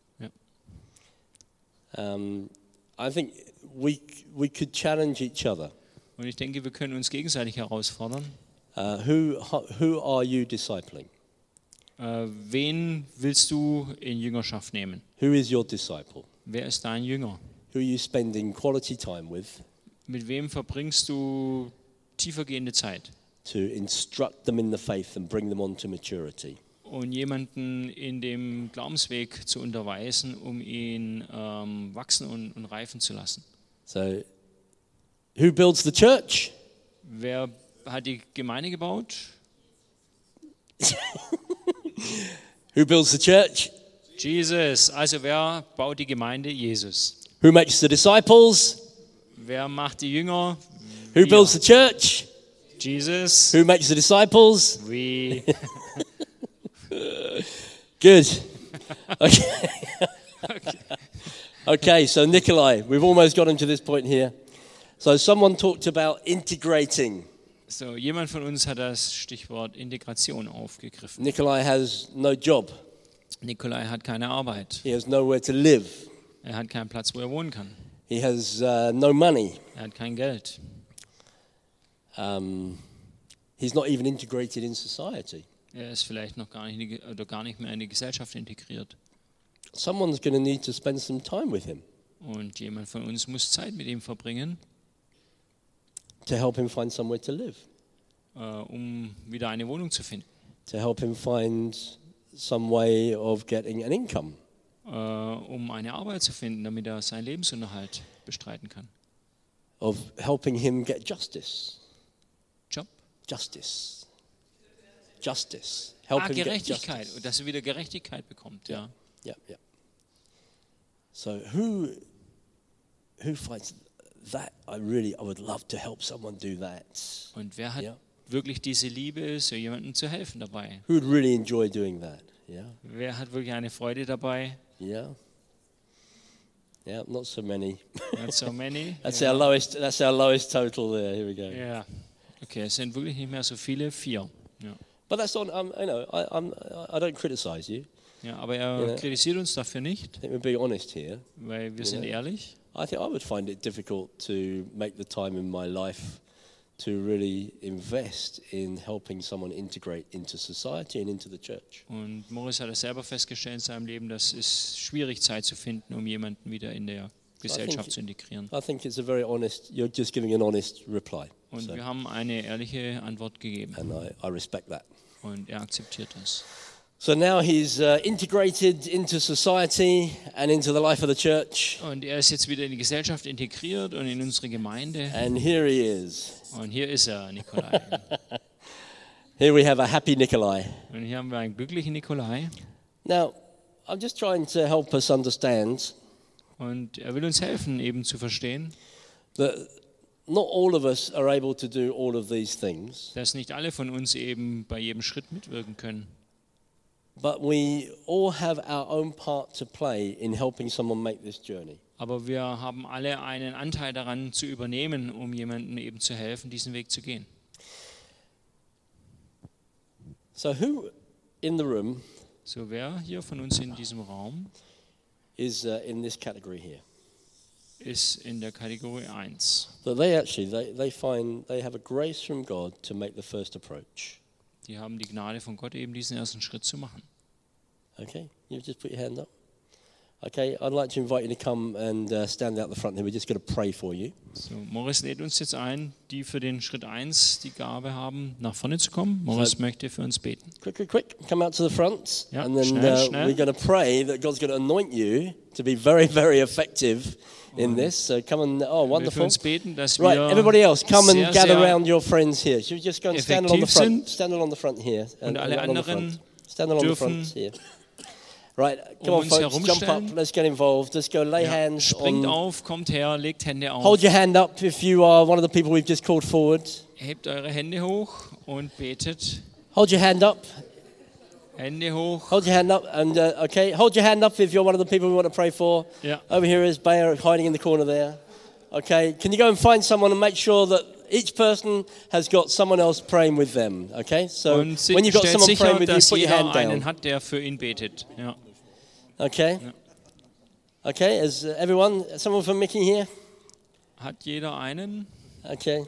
Speaker 1: Ja.
Speaker 2: Um, I think we we could challenge each other.
Speaker 1: Und ich denke, wir können uns gegenseitig herausfordern.
Speaker 2: Uh, who who are you discipling?
Speaker 1: Äh, wen willst du in Jüngerschaft nehmen?
Speaker 2: Who is your disciple?
Speaker 1: Wer ist dein Jünger?
Speaker 2: Who are you spending quality time with
Speaker 1: Mit wem verbringst du tiefergehende Zeit?
Speaker 2: to instruct them in the faith and bring them on to maturity?
Speaker 1: Und jemanden in dem Glaubensweg zu unterweisen, um ihn ähm, wachsen und, und reifen zu lassen.
Speaker 2: So, who builds the church?
Speaker 1: Wer hat die Gemeinde gebaut?
Speaker 2: Who builds the church?
Speaker 1: Jesus. Also wer baut die Gemeinde? Jesus.
Speaker 2: Who makes the disciples?
Speaker 1: Wer macht die Jünger?
Speaker 2: Who
Speaker 1: Wir.
Speaker 2: builds the church?
Speaker 1: Jesus.
Speaker 2: Who makes the disciples?
Speaker 1: We.
Speaker 2: Good. Okay. Okay, so Nikolai, we've almost got him to this point here. So someone talked about integrating.
Speaker 1: So, jemand von uns hat das Stichwort Integration aufgegriffen.
Speaker 2: Nikolai has no job.
Speaker 1: Nikolai hat keine Arbeit.
Speaker 2: He has nowhere to live.
Speaker 1: Er hat keinen Platz, wo er wohnen kann.
Speaker 2: He has uh, no money.
Speaker 1: Er hat kein Geld.
Speaker 2: Um, he's not even integrated in society.
Speaker 1: Er ist vielleicht noch gar nicht, in die, oder gar nicht mehr in die Gesellschaft integriert.
Speaker 2: Someone's going to need to spend some time with him
Speaker 1: Und jemand von uns muss Zeit mit ihm verbringen,
Speaker 2: to help him find somewhere to live,
Speaker 1: äh, um wieder eine Wohnung zu finden.
Speaker 2: to help him find some way of getting an income.
Speaker 1: Äh, um eine Arbeit zu finden, damit er seinen Lebensunterhalt bestreiten kann.
Speaker 2: Of helping him get justice.
Speaker 1: Job.
Speaker 2: Justice. Justice. Help
Speaker 1: Ah,
Speaker 2: him get
Speaker 1: Gerechtigkeit.
Speaker 2: justice.
Speaker 1: Und dass er wieder Gerechtigkeit bekommt. Ja.
Speaker 2: Yeah, yeah. So who who finds that? I really, I would love to help someone do that.
Speaker 1: Und wer hat
Speaker 2: Ja.
Speaker 1: wirklich diese Liebe, so jemandem zu helfen dabei?
Speaker 2: Who would really enjoy doing that? Yeah,
Speaker 1: Wer hat wirklich eine Freude dabei?
Speaker 2: yeah, yeah. Not so many.
Speaker 1: Not so many.
Speaker 2: That's
Speaker 1: ja.
Speaker 2: our lowest. That's our lowest total there. Here we go.
Speaker 1: Ja. Okay, es sind wirklich nicht mehr so viele, vier. Ja,
Speaker 2: But that's on. Um, you know, I, I'm. I don't criticise you.
Speaker 1: ja aber er
Speaker 2: Ja.
Speaker 1: kritisiert uns dafür nicht,
Speaker 2: I think we're being honest here.
Speaker 1: weil wir sind
Speaker 2: Ja.
Speaker 1: ehrlich.
Speaker 2: I think I would find it difficult to make the time in my life to really invest in helping someone integrate into society and into the church.
Speaker 1: Und Morris hat es selber festgestellt in seinem Leben, dass es schwierig Zeit zu finden, um jemanden wieder in der Gesellschaft
Speaker 2: think-
Speaker 1: zu integrieren.
Speaker 2: I think it's a very honest, you're just giving an honest reply.
Speaker 1: Und
Speaker 2: So,
Speaker 1: wir haben eine ehrliche Antwort gegeben
Speaker 2: and I, I respect that.
Speaker 1: und er akzeptiert das.
Speaker 2: So now he's uh, integrated into society and into the life of the church.
Speaker 1: Und er ist jetzt wieder in die Gesellschaft integriert und in unsere Gemeinde.
Speaker 2: And here he is.
Speaker 1: Und hier ist er, Nikolai.
Speaker 2: Here we have a happy Nikolai.
Speaker 1: Und hier haben wir einen glücklichen Nikolai.
Speaker 2: Now, I'm just trying to help us understand
Speaker 1: Und er will uns helfen, eben zu verstehen,
Speaker 2: that not all of us are able to do all of these things,
Speaker 1: dass nicht alle von uns eben bei jedem Schritt mitwirken können.
Speaker 2: but we all have our own part to play in helping someone make this journey.
Speaker 1: Aber wir haben alle einen Anteil daran zu übernehmen, um jemandem eben zu helfen, diesen Weg zu gehen.
Speaker 2: So who in the room
Speaker 1: So, wer hier von uns in diesem Raum
Speaker 2: is uh, in this category here?
Speaker 1: ist in der Kategorie eins?
Speaker 2: That they actually, they, they find, they have a grace from God to make the first approach.
Speaker 1: Die haben die Gnade von Gott, eben diesen ersten Schritt zu machen.
Speaker 2: Okay, you just put your hand up. Okay, I'd like to invite you to come and uh, stand out the front here. We're just going to pray for you.
Speaker 1: So, Morris lädt uns jetzt ein, die für den Schritt eins die Gabe haben, nach vorne zu kommen. Morris möchte für uns beten.
Speaker 2: Quick, quick, quick, come out to the front.
Speaker 1: Ja,
Speaker 2: and then
Speaker 1: schnell,
Speaker 2: uh,
Speaker 1: schnell.
Speaker 2: we're going to pray that God's going to anoint you to be very, very effective in this. So come and, oh,
Speaker 1: Wir für
Speaker 2: wonderful.
Speaker 1: uns beten, dass
Speaker 2: Right,
Speaker 1: wir
Speaker 2: everybody else, come and
Speaker 1: sehr,
Speaker 2: gather
Speaker 1: sehr
Speaker 2: around your friends here. Should we just go and stand on the
Speaker 1: effektiv
Speaker 2: front?
Speaker 1: sind
Speaker 2: Stand along the front here.
Speaker 1: und
Speaker 2: and-
Speaker 1: alle
Speaker 2: and on the
Speaker 1: anderen
Speaker 2: front. Stand along the front
Speaker 1: dürfen
Speaker 2: here. Right, come
Speaker 1: um
Speaker 2: on,
Speaker 1: uns
Speaker 2: folks, jump
Speaker 1: herumstellen.
Speaker 2: up. Let's get involved. Let's go lay
Speaker 1: Ja,
Speaker 2: hands
Speaker 1: springt
Speaker 2: on.
Speaker 1: auf, kommt her, legt Hände auf,
Speaker 2: Hold your hand up if you are one of the people we've just called forward.
Speaker 1: hebt eure Hände hoch und betet.
Speaker 2: Hold your hand up.
Speaker 1: Hände hoch.
Speaker 2: Hold your hand up, and uh, okay, hold your hand up if you're one of the people we want to pray for.
Speaker 1: Ja.
Speaker 2: Over here is Bayer hiding in the corner there. Okay, can you go and find someone and make sure that each person has got someone else praying with them? Okay, so
Speaker 1: Und si-
Speaker 2: when you've got
Speaker 1: stellt
Speaker 2: someone praying
Speaker 1: sicher,
Speaker 2: with you,
Speaker 1: dass
Speaker 2: put your hand
Speaker 1: jeder einen
Speaker 2: down.
Speaker 1: hat, der für ihn betet. Ja.
Speaker 2: Okay.
Speaker 1: Ja.
Speaker 2: Okay, is uh, everyone, someone from Mickey here?
Speaker 1: Hat jeder einen?
Speaker 2: Okay.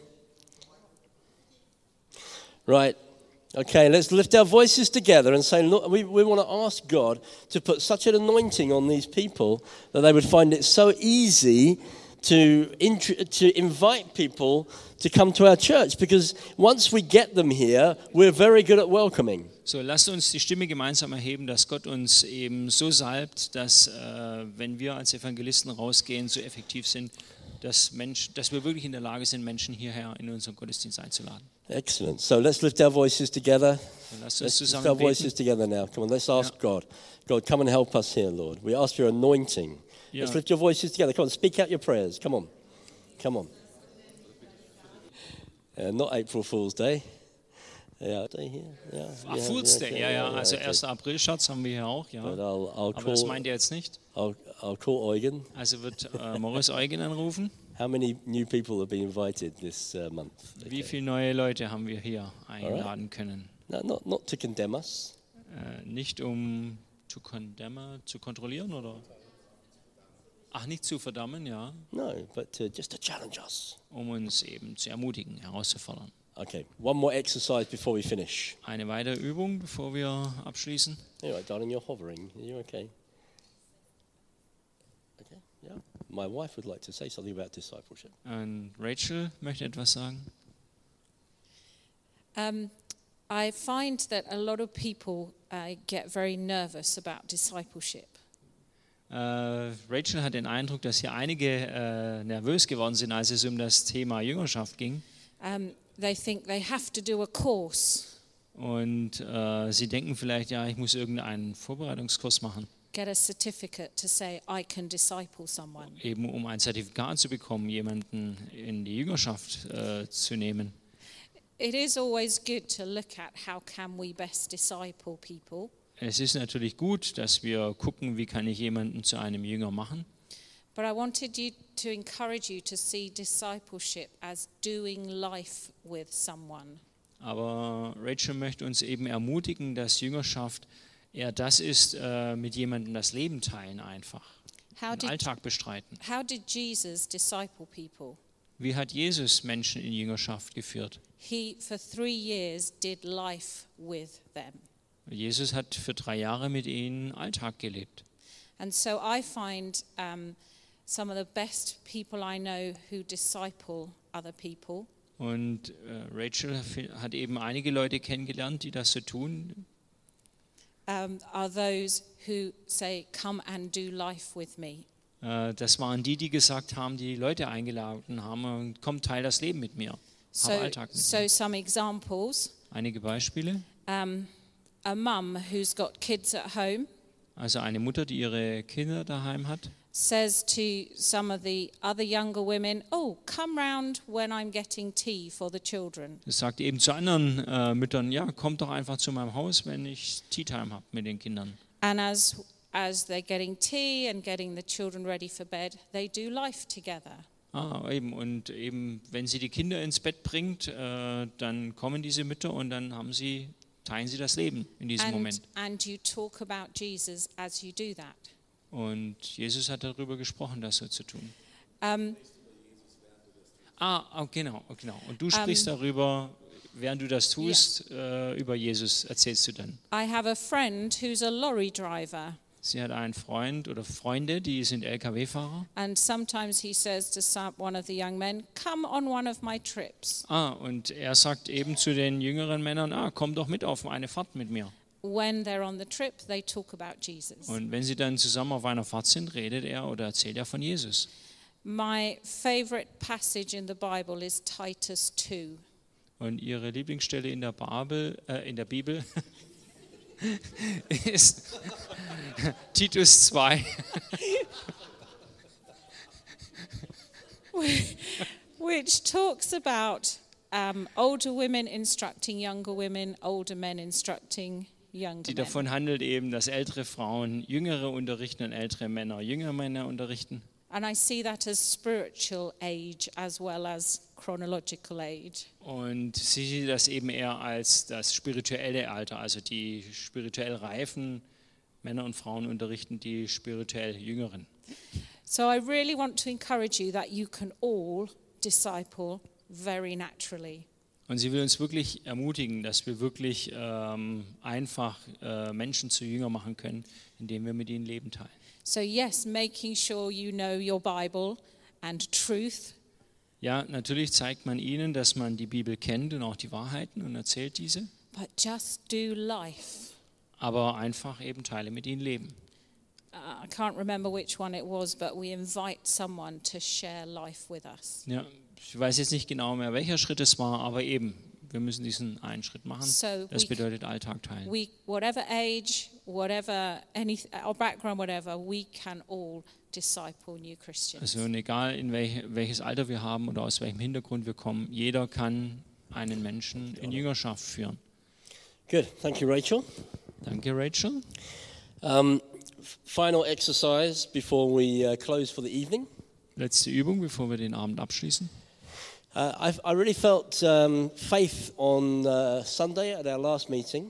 Speaker 2: Right. Okay, let's lift our voices together and say, look, we, we want to ask God to put such an anointing on these people that they would find it so easy to, int- to invite people to come to our church, because once we get them here, we're very good at welcoming.
Speaker 1: So, lasst uns die Stimme gemeinsam erheben, dass Gott uns eben so salbt, dass, äh, wenn wir als Evangelisten rausgehen, so effektiv sind, dass, Mensch, dass wir wirklich in der Lage sind, Menschen hierher in unseren Gottesdienst einzuladen.
Speaker 2: Excellent. So let's lift our voices together.
Speaker 1: So, lasst uns
Speaker 2: Let's lift our
Speaker 1: zusammen
Speaker 2: voices
Speaker 1: beten.
Speaker 2: together now. Come on, let's ask
Speaker 1: Ja.
Speaker 2: God. God, come and help us here, Lord. We ask for your anointing.
Speaker 1: Ja.
Speaker 2: Let's lift your voices together. Come on, speak out your prayers. Come on. Come on. Uh, not April Fool's Day. Yeah, day here. Yeah.
Speaker 1: Ach,
Speaker 2: yeah,
Speaker 1: Fool's
Speaker 2: yeah,
Speaker 1: Day,
Speaker 2: okay,
Speaker 1: ja, ja,
Speaker 2: yeah,
Speaker 1: also
Speaker 2: okay.
Speaker 1: erster April, Schatz, haben wir hier auch, ja.
Speaker 2: But I'll, I'll
Speaker 1: Aber das
Speaker 2: call.
Speaker 1: meint er jetzt nicht.
Speaker 2: I'll, I'll call Eugen.
Speaker 1: Also wird äh, Morris Eugen anrufen.
Speaker 2: How many new people have been invited this uh, month?
Speaker 1: Wie
Speaker 2: Okay.
Speaker 1: viele neue Leute haben wir hier einladen können?
Speaker 2: No, not not to condemn us.
Speaker 1: Äh, nicht um zu condemn, zu kontrollieren oder? Ach, nicht zu verdammen, ja,
Speaker 2: No, but to, just to challenge us.
Speaker 1: um uns eben zu ermutigen, herauszufordern.
Speaker 2: Okay. One more exercise before we finish.
Speaker 1: Eine weitere Übung, bevor wir abschließen.
Speaker 2: Anyway, darling, you're hovering. Are you okay? Okay, yeah. My wife would like to say something about discipleship.
Speaker 1: Und Rachel möchte etwas sagen.
Speaker 3: Um, I find that a lot of people uh, get very nervous about discipleship.
Speaker 1: Äh, Rachel hat den Eindruck, dass hier einige äh, nervös geworden sind, als es um das Thema Jüngerschaft ging.
Speaker 3: Um, they think they have to do a course,
Speaker 1: Und äh, sie denken vielleicht, ja, ich muss irgendeinen Vorbereitungskurs machen,
Speaker 3: get a certificate to say I can disciple someone.
Speaker 1: eben um ein Zertifikat zu bekommen, jemanden in die Jüngerschaft äh, zu nehmen.
Speaker 3: It is always good to look at how can we best disciple people,
Speaker 1: Es ist natürlich gut, dass wir gucken, wie kann ich jemanden zu einem Jünger machen.
Speaker 3: but I wanted you to encourage you to see discipleship as doing life with someone.
Speaker 1: Aber Rachel möchte uns eben ermutigen, dass Jüngerschaft eher das ist, äh, mit jemandem das Leben teilen einfach.
Speaker 3: How
Speaker 1: den
Speaker 3: did,
Speaker 1: Alltag bestreiten.
Speaker 3: how did Jesus disciple people?
Speaker 1: Wie hat Jesus Menschen in Jüngerschaft geführt?
Speaker 3: He, for three years, did life with them.
Speaker 1: Jesus hat für drei Jahre mit ihnen Alltag gelebt.
Speaker 3: And so I find um, some of the best people I know who disciple other people.
Speaker 1: Und äh, Rachel hat eben einige Leute kennengelernt, die das so tun.
Speaker 3: Um, are those who say, come and do life with me.
Speaker 1: Äh, das waren die, die gesagt haben, die Leute eingeladen haben, und komm, teil das Leben mit mir. Hab
Speaker 3: So,
Speaker 1: Alltag mit
Speaker 3: so
Speaker 1: mir.
Speaker 3: some examples.
Speaker 1: Einige Beispiele.
Speaker 3: Um, a mum who's got kids at home
Speaker 1: Also eine Mutter, die ihre Kinder daheim hat,
Speaker 3: says to some of the other younger women, oh, come round when I'm getting tea for the children.
Speaker 1: das sagt eben zu anderen äh, Müttern, ja, kommt doch einfach zu meinem Haus, wenn ich Tea Time habe mit den Kindern.
Speaker 3: And as as they're getting tea and getting the children ready for bed, they do life together.
Speaker 1: Ah, eben. Und eben, wenn sie die Kinder ins Bett bringt, äh, dann kommen diese Mütter und dann haben sie, teilen sie das Leben in diesem
Speaker 3: And,
Speaker 1: Moment.
Speaker 3: and you talk about Jesus as you do that.
Speaker 1: Und Jesus hat darüber gesprochen, das so zu tun.
Speaker 3: Um,
Speaker 1: Ah, oh, genau, oh, genau. Und du sprichst
Speaker 3: Ähm,
Speaker 1: darüber, während du das tust, äh, über Jesus erzählst du dann.
Speaker 3: I have a friend who's a lorry driver,
Speaker 1: Sie hat einen Freund oder Freunde, die sind L K W-Fahrer.
Speaker 3: and sometimes he says to some, one of the young men, come on one of my trips.
Speaker 1: Ah, und er sagt eben zu den jüngeren Männern, ah, komm doch mit auf eine Fahrt mit mir.
Speaker 3: When they're on the trip, they talk about Jesus.
Speaker 1: Und wenn sie dann zusammen auf einer Fahrt sind, redet er oder erzählt er von Jesus.
Speaker 3: My favorite passage in the Bible is Titus two.
Speaker 1: Und ihre Lieblingsstelle in der Babel, äh, in der Bibel ist Titus zwei.
Speaker 3: Which talks about um, older women instructing younger women, older men instructing younger
Speaker 1: Die
Speaker 3: men.
Speaker 1: davon handelt eben, dass ältere Frauen Jüngere unterrichten und ältere Männer jüngere Männer unterrichten.
Speaker 3: And I see that as spiritual age as well as chronological age.
Speaker 1: Und sie sieht das eben eher als das spirituelle Alter, also die spirituell reifen Männer und Frauen unterrichten die spirituell Jüngeren.
Speaker 3: So I really want to encourage you that you can all disciple very naturally.
Speaker 1: Und sie will uns wirklich ermutigen, dass wir wirklich ähm, einfach äh, Menschen zu Jünger machen können, indem wir mit ihnen Leben teilen.
Speaker 3: So yes, making sure you know your Bible and truth,
Speaker 1: Ja, natürlich zeigt man ihnen, dass man die Bibel kennt und auch die Wahrheiten und erzählt diese,
Speaker 3: but just do life.
Speaker 1: aber einfach eben teile mit ihnen Leben.
Speaker 3: Uh, I can't remember which one it was, but we invite someone to share life with us.
Speaker 1: Ja, ich weiß jetzt nicht genau mehr, welcher Schritt es war, aber eben, wir müssen diesen einen Schritt machen.
Speaker 3: So
Speaker 1: Das
Speaker 3: we-
Speaker 1: bedeutet Alltag teilen.
Speaker 3: We, whatever age, whatever any our background, whatever, we can all disciple new Christians.
Speaker 1: Also und egal, in welch, welches Alter wir haben oder aus welchem Hintergrund wir kommen, jeder kann einen Menschen in Jüngerschaft führen.
Speaker 2: Good. Thank you, Rachel.
Speaker 1: Danke, Rachel.
Speaker 2: Um, f- final exercise before we uh, close for the evening.
Speaker 1: Letzte Übung, bevor wir den Abend abschließen.
Speaker 2: Uh, I've, I really felt um, faith on uh, Sunday at our last meeting.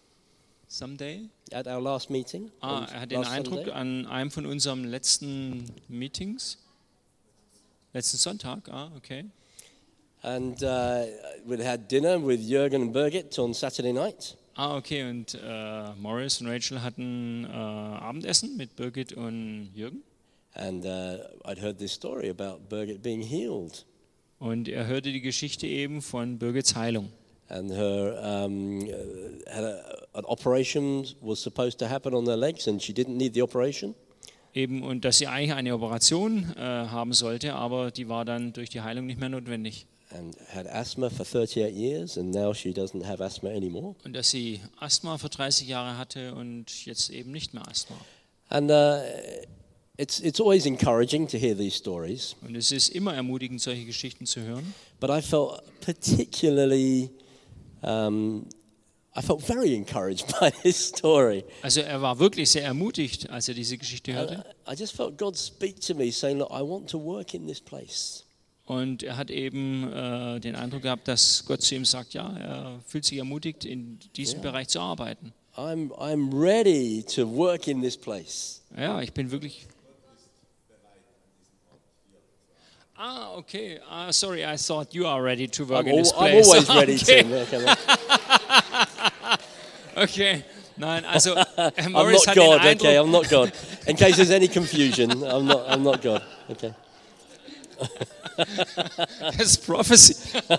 Speaker 1: Someday.
Speaker 2: At our last meeting.
Speaker 1: Ah,
Speaker 2: on
Speaker 1: er hat den
Speaker 2: last
Speaker 1: Eindruck
Speaker 2: Sunday.
Speaker 1: an einem von unseren letzten Meetings, letzten Sonntag, ah, okay.
Speaker 2: And uh, we had dinner with Jürgen and Birgit on Saturday night.
Speaker 1: Ah, okay, und äh, Morris und Rachel hatten äh, Abendessen mit Birgit und Jürgen.
Speaker 2: And uh, I'd heard this story about Birgit being healed.
Speaker 1: Und er hörte die Geschichte eben von Birgits Heilung.
Speaker 2: And her um, uh, had a, an operation was supposed to happen on her legs, and she didn't need the operation.
Speaker 1: Eben, und dass sie eigentlich eine Operation äh, haben sollte, aber die war dann durch die Heilung nicht mehr notwendig.
Speaker 2: And had asthma for thirty-eight years, and now she doesn't have asthma anymore.
Speaker 1: Und dass sie Asthma für dreißig Jahre hatte und jetzt eben nicht mehr Asthma.
Speaker 2: And uh, it's it's always encouraging to hear these stories,
Speaker 1: Und es ist immer ermutigend, solche Geschichten zu hören.
Speaker 2: but I felt particularly, um, I felt very encouraged by this story.
Speaker 1: Also er war wirklich sehr ermutigt, als er diese Geschichte
Speaker 2: And
Speaker 1: hörte.
Speaker 2: I just felt God speak to me, saying, "Look, I want to work in this place."
Speaker 1: Und er hat eben äh, den Eindruck gehabt, dass Gott zu ihm sagt, ja, er fühlt sich ermutigt, in diesem
Speaker 2: Ja.
Speaker 1: Bereich zu arbeiten.
Speaker 2: I'm I'm ready to work in this place.
Speaker 1: Ja, ich bin wirklich, Ah, okay. Ah, sorry, I thought you are ready to work
Speaker 2: I'm,
Speaker 1: in this
Speaker 2: al- I'm
Speaker 1: place.
Speaker 2: always ready,
Speaker 1: Okay.
Speaker 2: Tim. Okay.
Speaker 1: Okay, nein, also äh,
Speaker 2: I'm
Speaker 1: Morris
Speaker 2: not
Speaker 1: hat den
Speaker 2: God.
Speaker 1: Eindruck,
Speaker 2: Okay, I'm not God. In case there's any confusion, I'm not. I'm not God. Okay.
Speaker 1: das ist Prophecy.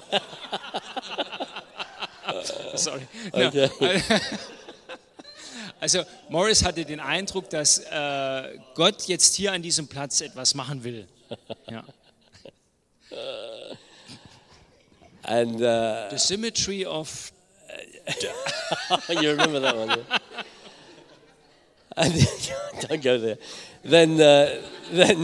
Speaker 1: Sorry. No.
Speaker 2: Okay.
Speaker 1: Also Morris hatte den Eindruck, dass äh, Gott jetzt hier an diesem Platz etwas machen will. Ja.
Speaker 2: And uh,
Speaker 1: The symmetry of
Speaker 2: you remember that one? Yeah? And don't go there. Then, uh, then,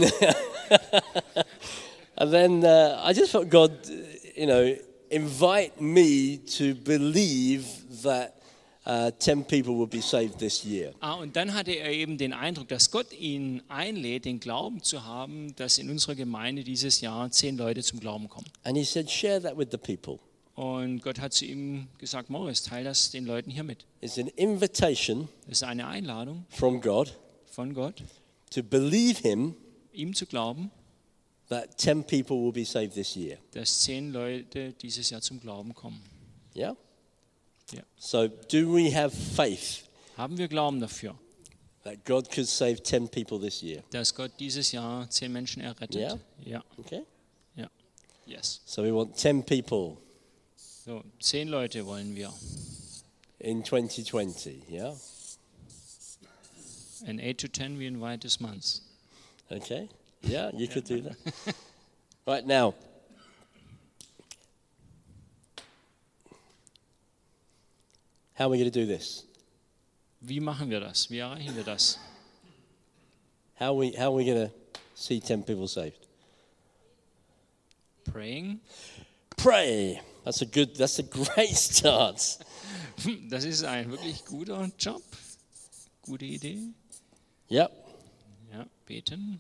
Speaker 2: and then uh, I just felt God, you know, invite me to believe that uh, ten people will be saved this year.
Speaker 1: Ah, und dann hatte er eben den Eindruck, dass Gott ihn einlädt, den Glauben zu haben, dass in unserer Gemeinde dieses Jahr zehn Leute zum Glauben kommen.
Speaker 2: And He said, share that with the people.
Speaker 1: Und Gott hat zu ihm gesagt, Morris, teil das den Leuten hier mit.
Speaker 2: It's an invitation
Speaker 1: Das ist eine Einladung
Speaker 2: from God
Speaker 1: von Gott,
Speaker 2: to believe Him
Speaker 1: ihm zu glauben,
Speaker 2: that ten people will be saved this year.
Speaker 1: dass zehn Leute dieses Jahr zum Glauben kommen.
Speaker 2: Yeah?
Speaker 1: Ja.
Speaker 2: So, do we have faith
Speaker 1: Haben wir Glauben dafür,
Speaker 2: that God could save ten people this year?
Speaker 1: dass Gott dieses Jahr zehn Menschen errettet?
Speaker 2: Ja.
Speaker 1: Ja.
Speaker 2: Okay?
Speaker 1: Ja. Yes.
Speaker 2: So, we want ten people
Speaker 1: So, zehn Leute wollen wir.
Speaker 2: in twenty twenty, yeah?
Speaker 1: And eight to ten we invite this month.
Speaker 2: Okay? Yeah, you could do that. Right now, how are we going to do this?
Speaker 1: Wie machen wir das? Wie erreichen wir das?
Speaker 2: How are we, how are we going to see ten people saved?
Speaker 1: Praying.
Speaker 2: Pray. That's a good, that's a great start.
Speaker 1: Das ist ein wirklich guter Job. Gute Idee.
Speaker 2: Yep.
Speaker 1: Ja, beten.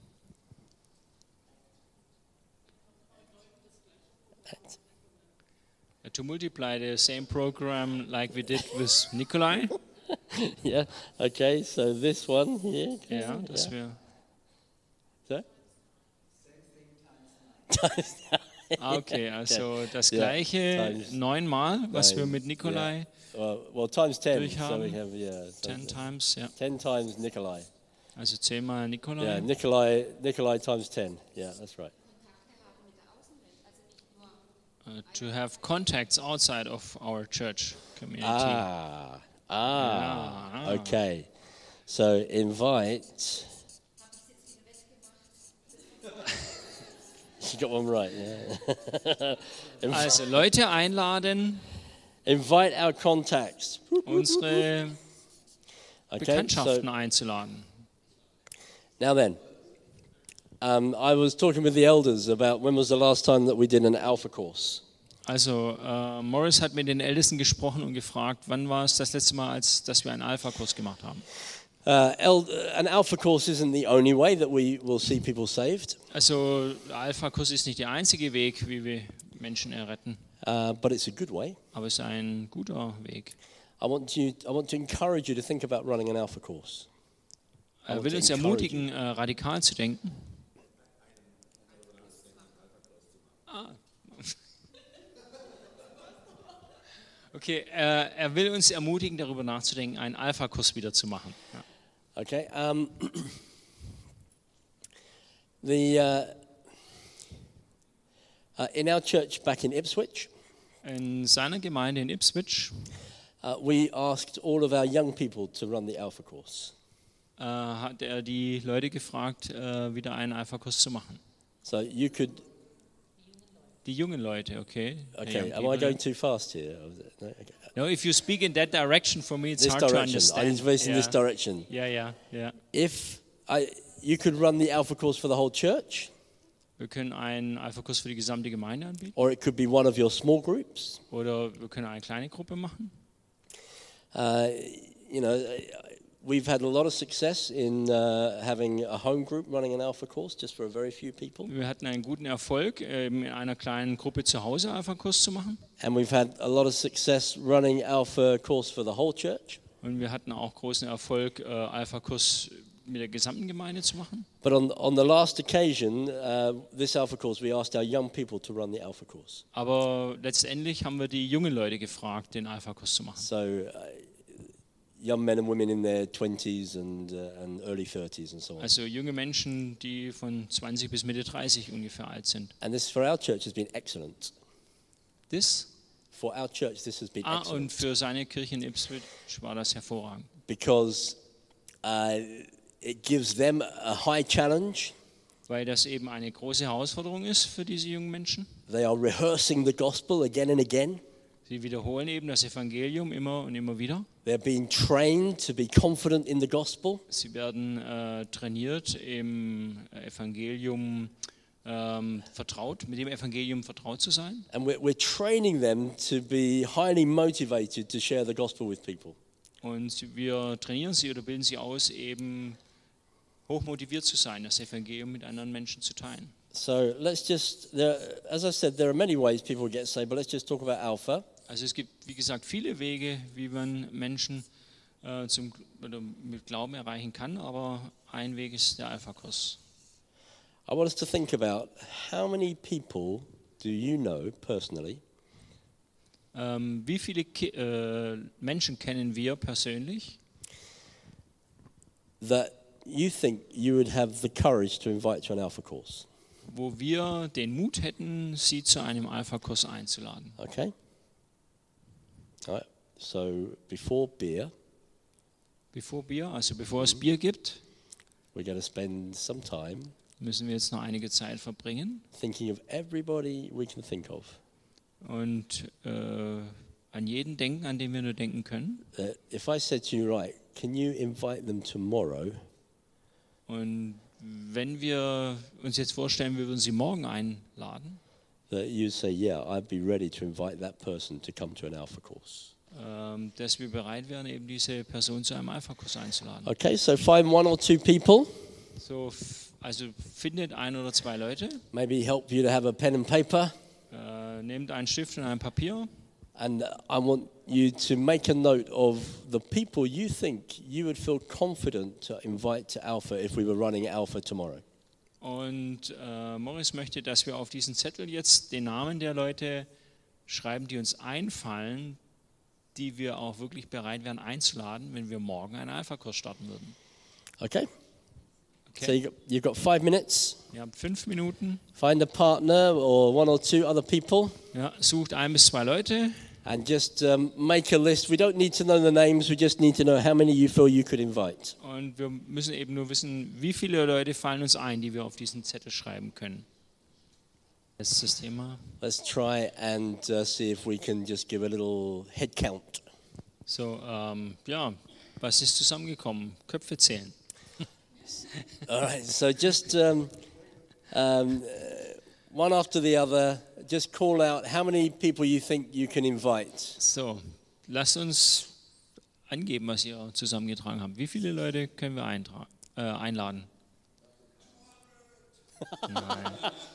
Speaker 1: To multiply the same program like we did with Nikolai.
Speaker 2: Yeah. Okay, so this one here.
Speaker 1: Ja, dass wir.
Speaker 2: So?
Speaker 1: Ah, okay, also das
Speaker 2: Ja,
Speaker 1: gleiche
Speaker 2: times
Speaker 1: neunmal, was wir
Speaker 2: nine,
Speaker 1: mit Nikolai,
Speaker 2: Well, well, times ten. So
Speaker 1: Durchhaben.
Speaker 2: we have, yeah. so
Speaker 1: ten times, ja.
Speaker 2: ten times Nikolai.
Speaker 1: Also zehnmal
Speaker 2: Yeah,
Speaker 1: Nikolai.
Speaker 2: Nikolai, Nikolai times ten. Yeah, that's right.
Speaker 1: Uh, to have contacts outside of our church community.
Speaker 2: Ah, ah,
Speaker 1: Ah.
Speaker 2: okay. So invite. You got one right, yeah. Inv-
Speaker 1: Also Leute einladen,
Speaker 2: invite our contacts.
Speaker 1: unsere
Speaker 2: Okay, so
Speaker 1: Bekanntschaften einzuladen.
Speaker 2: now then, um, I was talking with the elders about when was the last time that we did an Alpha course.
Speaker 1: Also äh, Morris hat mit den Ältesten gesprochen und gefragt, wann war es das letzte Mal, als dass wir einen Alpha-Kurs gemacht haben.
Speaker 2: Uh, el- an Alpha course isn't the only way that we will see people saved,
Speaker 1: Also der Alpha-Kurs ist nicht der einzige Weg, wie wir Menschen erretten,
Speaker 2: uh, but it's a good way.
Speaker 1: aber es ist ein guter Weg.
Speaker 2: I want you. I want to encourage you to think about running an Alpha course. I
Speaker 1: Er
Speaker 2: want
Speaker 1: will
Speaker 2: to
Speaker 1: uns
Speaker 2: encourage
Speaker 1: ermutigen, äh, radikal zu denken. Ah. Okay, äh, er will uns ermutigen, darüber nachzudenken, einen Alpha-Kurs wieder zu machen. Ja.
Speaker 2: Okay. Um, the uh, uh, in our church back in Ipswich,
Speaker 1: In seiner Gemeinde in Ipswich
Speaker 2: uh, we asked all of our young people to run the Alpha course.
Speaker 1: äh, hat er die Leute gefragt, äh, wieder einen Alpha-Kurs zu machen.
Speaker 2: So you could.
Speaker 1: Die jungen Leute, okay. The
Speaker 2: Okay.
Speaker 1: young
Speaker 2: Am I
Speaker 1: people.
Speaker 2: going too fast here? No, okay.
Speaker 1: No, if you speak in that direction, for me it's
Speaker 2: This
Speaker 1: hard to
Speaker 2: direction. I
Speaker 1: understand.
Speaker 2: need to face in
Speaker 1: yeah.
Speaker 2: this direction.
Speaker 1: Ja, ja, ja.
Speaker 2: If I, you could run the Alpha course for the whole church,
Speaker 1: Wir können einen Alpha-Kurs für die gesamte Gemeinde anbieten
Speaker 2: or it could be one of your small groups.
Speaker 1: oder wir können eine kleine Gruppe machen.
Speaker 2: Uh, you know, we've had a lot of success in uh, having a home group running an Alpha course just for a very few people,
Speaker 1: Wir hatten einen guten Erfolg, ähm, in einer kleinen Gruppe zu Hause Alpha-Kurs zu machen.
Speaker 2: and we've had a lot of success running Alpha course for the whole church.
Speaker 1: Und wir hatten auch großen Erfolg, äh, Alpha-Kurs mit der gesamten Gemeinde zu machen.
Speaker 2: But on, on the last occasion, uh, this Alpha course, we asked our young people to run the Alpha course.
Speaker 1: Aber letztendlich haben wir die jungen Leute gefragt, den Alpha-Kurs zu machen.
Speaker 2: So uh, young men and women in their twenties and, uh, and early thirties and so on.
Speaker 1: Also junge Menschen, die von zwanzig bis Mitte dreißig ungefähr alt sind.
Speaker 2: And this for our church has been excellent.
Speaker 1: Das
Speaker 2: For our church, this has been
Speaker 1: ah, und
Speaker 2: excellent.
Speaker 1: für seine Kirche in Ipswich war das hervorragend.
Speaker 2: Because uh, it gives them a high challenge.
Speaker 1: Weil das eben eine große Herausforderung ist für diese jungen Menschen.
Speaker 2: They are rehearsing the gospel again and again.
Speaker 1: Sie wiederholen eben das Evangelium immer und immer wieder.
Speaker 2: They're being trained to be confident in the gospel.
Speaker 1: Sie werden äh, trainiert im Evangelium ähm, vertraut, mit dem Evangelium vertraut zu sein.
Speaker 2: And we're, we're training them to be highly motivated to share the gospel with people.
Speaker 1: Und wir trainieren sie oder bilden sie aus, eben hochmotiviert zu sein, das Evangelium mit anderen Menschen zu teilen.
Speaker 2: So let's just, there, as I said, there are many ways people get saved, but let's just talk about Alpha.
Speaker 1: Also es gibt, wie gesagt, viele Wege, wie man Menschen äh, zum, oder mit Glauben erreichen kann, aber ein Weg ist der Alpha-Kurs.
Speaker 2: I want us to think about how many people do you know personally
Speaker 1: Ähm, wie viele Ki äh, Menschen kennen wir persönlich,
Speaker 2: that you think you would have the courage to invite to an Alpha course?
Speaker 1: wo wir den Mut hätten, sie zu einem Alpha-Kurs einzuladen?
Speaker 2: Okay? All right. So before beer,
Speaker 1: Bevor Bier, also bevor es Bier gibt,
Speaker 2: we're going to spend some time
Speaker 1: müssen wir jetzt noch einige Zeit verbringen
Speaker 2: thinking of everybody we can think of.
Speaker 1: und äh, an jeden denken, an den wir nur denken können.
Speaker 2: Uh, if I said to you, right, can you invite them tomorrow?
Speaker 1: Und wenn wir uns jetzt vorstellen, wir würden sie morgen einladen,
Speaker 2: That you say, yeah, I'd be ready to invite that person to come to an Alpha course.
Speaker 1: ähm, dass wir bereit wären, eben diese Person zu einem Alpha-Kurs einzuladen.
Speaker 2: Okay, so find one or two people.
Speaker 1: So, f- also findet ein oder zwei Leute,
Speaker 2: Maybe help you to have a pen and paper.
Speaker 1: äh, nehmt einen Stift und ein Papier
Speaker 2: And I want you to make a note of the people you think you would feel confident to invite to Alpha if we were running Alpha tomorrow.
Speaker 1: und äh, Morris möchte, dass wir auf diesen Zettel jetzt den Namen der Leute schreiben, die uns einfallen, die wir auch wirklich bereit wären einzuladen, wenn wir morgen einen Alpha-Kurs starten würden.
Speaker 2: Okay? So
Speaker 1: Okay?
Speaker 2: you got, you've got five minutes.
Speaker 1: Ihr habt fünf Minuten.
Speaker 2: Find a partner or one or two other people.
Speaker 1: Ja, sucht ein bis zwei Leute
Speaker 2: And just um, make a list. We don't need to know the names. We just need to know how many you feel you could invite.
Speaker 1: und wir müssen eben nur wissen, wie viele Leute fallen uns ein, die wir auf diesen Zettel schreiben können. Letztes Thema.
Speaker 2: Let's try and uh, see if we can just give a little head count.
Speaker 1: So, ähm, ja, was ist zusammengekommen? Köpfe zählen.
Speaker 2: All right. So just um, um, uh, one after the other. Just call out how many people you think you can invite.
Speaker 1: So, lasst uns angeben, was ihr zusammengetragen habt. Wie viele Leute können wir eintra- äh, einladen? Nein.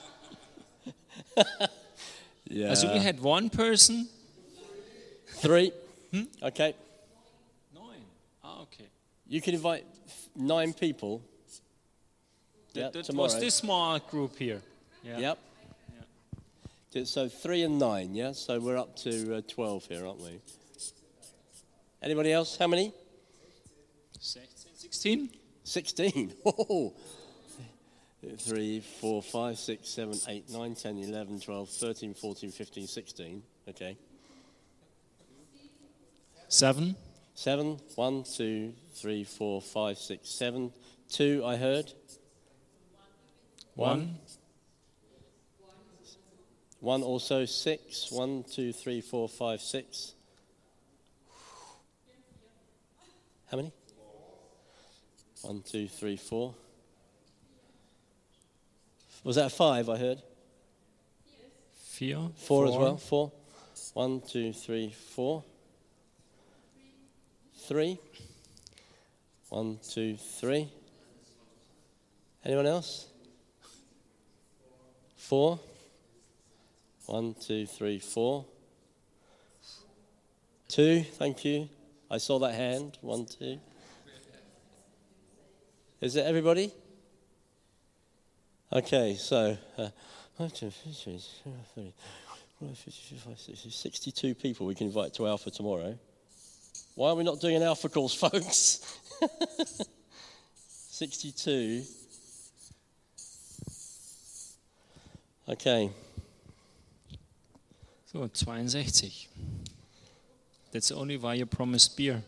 Speaker 2: Yeah.
Speaker 1: Also, we had one person.
Speaker 2: Three. Okay.
Speaker 1: Neun. Ah, okay.
Speaker 2: You can invite nine people. Yeah,
Speaker 1: That, that
Speaker 2: tomorrow.
Speaker 1: was this small group here. Yeah.
Speaker 2: Yep. So three and nine, yeah? So we're up to uh, twelve here, aren't we? Anybody else? How many?
Speaker 1: sixteen?
Speaker 2: sixteen. Oh. three, four, five, six, seven, eight, nine, ten, eleven, twelve, thirteen, fourteen, fifteen, sixteen. Okay.
Speaker 1: Seven?
Speaker 2: Seven. One, two, three, four, five, six, seven. Two, I heard.
Speaker 1: One?
Speaker 2: One also. Six. One, two, three, four, five, six. How many? One, two, three, four. Was that five, I heard?
Speaker 1: Vier?
Speaker 2: Four, as well? Four. One, two, three, four. Three. One, two, three. Anyone else? Four. One, two, three, four. Two, thank you. I saw that hand. One, two. Is it everybody? Okay, so uh, sixty-two people we can invite to Alpha tomorrow. Why are we not doing an Alpha course, folks? sixty-two. Okay.
Speaker 1: So, zweiundsechzig. That's only why you promised beer.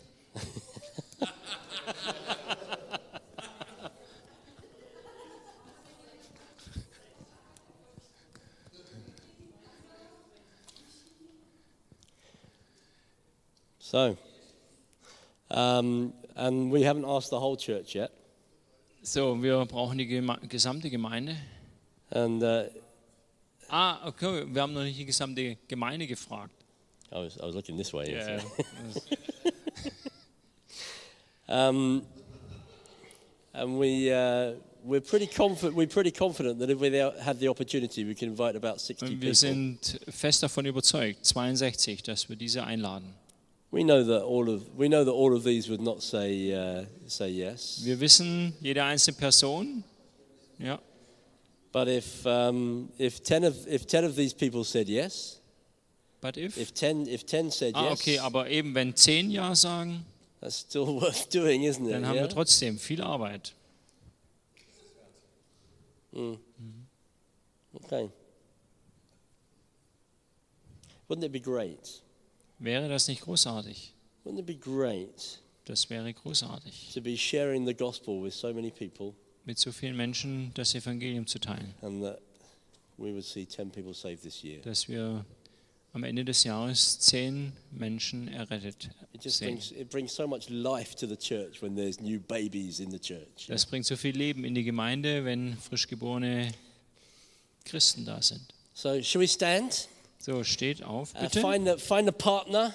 Speaker 2: So, um, and we haven't asked the whole church yet.
Speaker 1: So, wir brauchen die Geme- gesamte Gemeinde.
Speaker 2: And uh,
Speaker 1: Ah, okay, wir haben noch nicht die gesamte Gemeinde gefragt.
Speaker 2: I was I was looking this way.
Speaker 1: Ja,
Speaker 2: Um, and we uh, we're pretty confident. We're pretty confident that if we had the opportunity, we can invite about sixty
Speaker 1: Und
Speaker 2: people.
Speaker 1: wir sind fest davon überzeugt, zweiundsechzig, dass wir diese einladen.
Speaker 2: We know that all of we know that all of these would not say uh, say yes.
Speaker 1: Wir wissen, jede einzelne Person, ja.
Speaker 2: But if um, if ten of if ten of these people said yes,
Speaker 1: But if?
Speaker 2: if ten if ten said
Speaker 1: Ah,
Speaker 2: yes,
Speaker 1: okay, aber eben wenn zehn Ja sagen,
Speaker 2: that's still worth doing, isn't it?
Speaker 1: dann haben
Speaker 2: Yeah?
Speaker 1: wir trotzdem viel Arbeit.
Speaker 2: Okay. Wouldn't it be great?
Speaker 1: Wäre das nicht großartig?
Speaker 2: Wouldn't it be great
Speaker 1: Das wäre großartig,
Speaker 2: to be sharing the gospel with so many people,
Speaker 1: mit so vielen Menschen das Evangelium zu teilen,
Speaker 2: and that we would see ten people saved this year?
Speaker 1: dass wir am Ende des Jahres zehn Menschen errettet
Speaker 2: It just
Speaker 1: sehen.
Speaker 2: brings it brings so much life to the church when there's new babies in the church.
Speaker 1: Das bringt so viel Leben in die Gemeinde, wenn frisch geborene Christen da sind.
Speaker 2: So, shall we stand?
Speaker 1: So, steht auf,
Speaker 2: Uh,
Speaker 1: bitte.
Speaker 2: find a find a partner.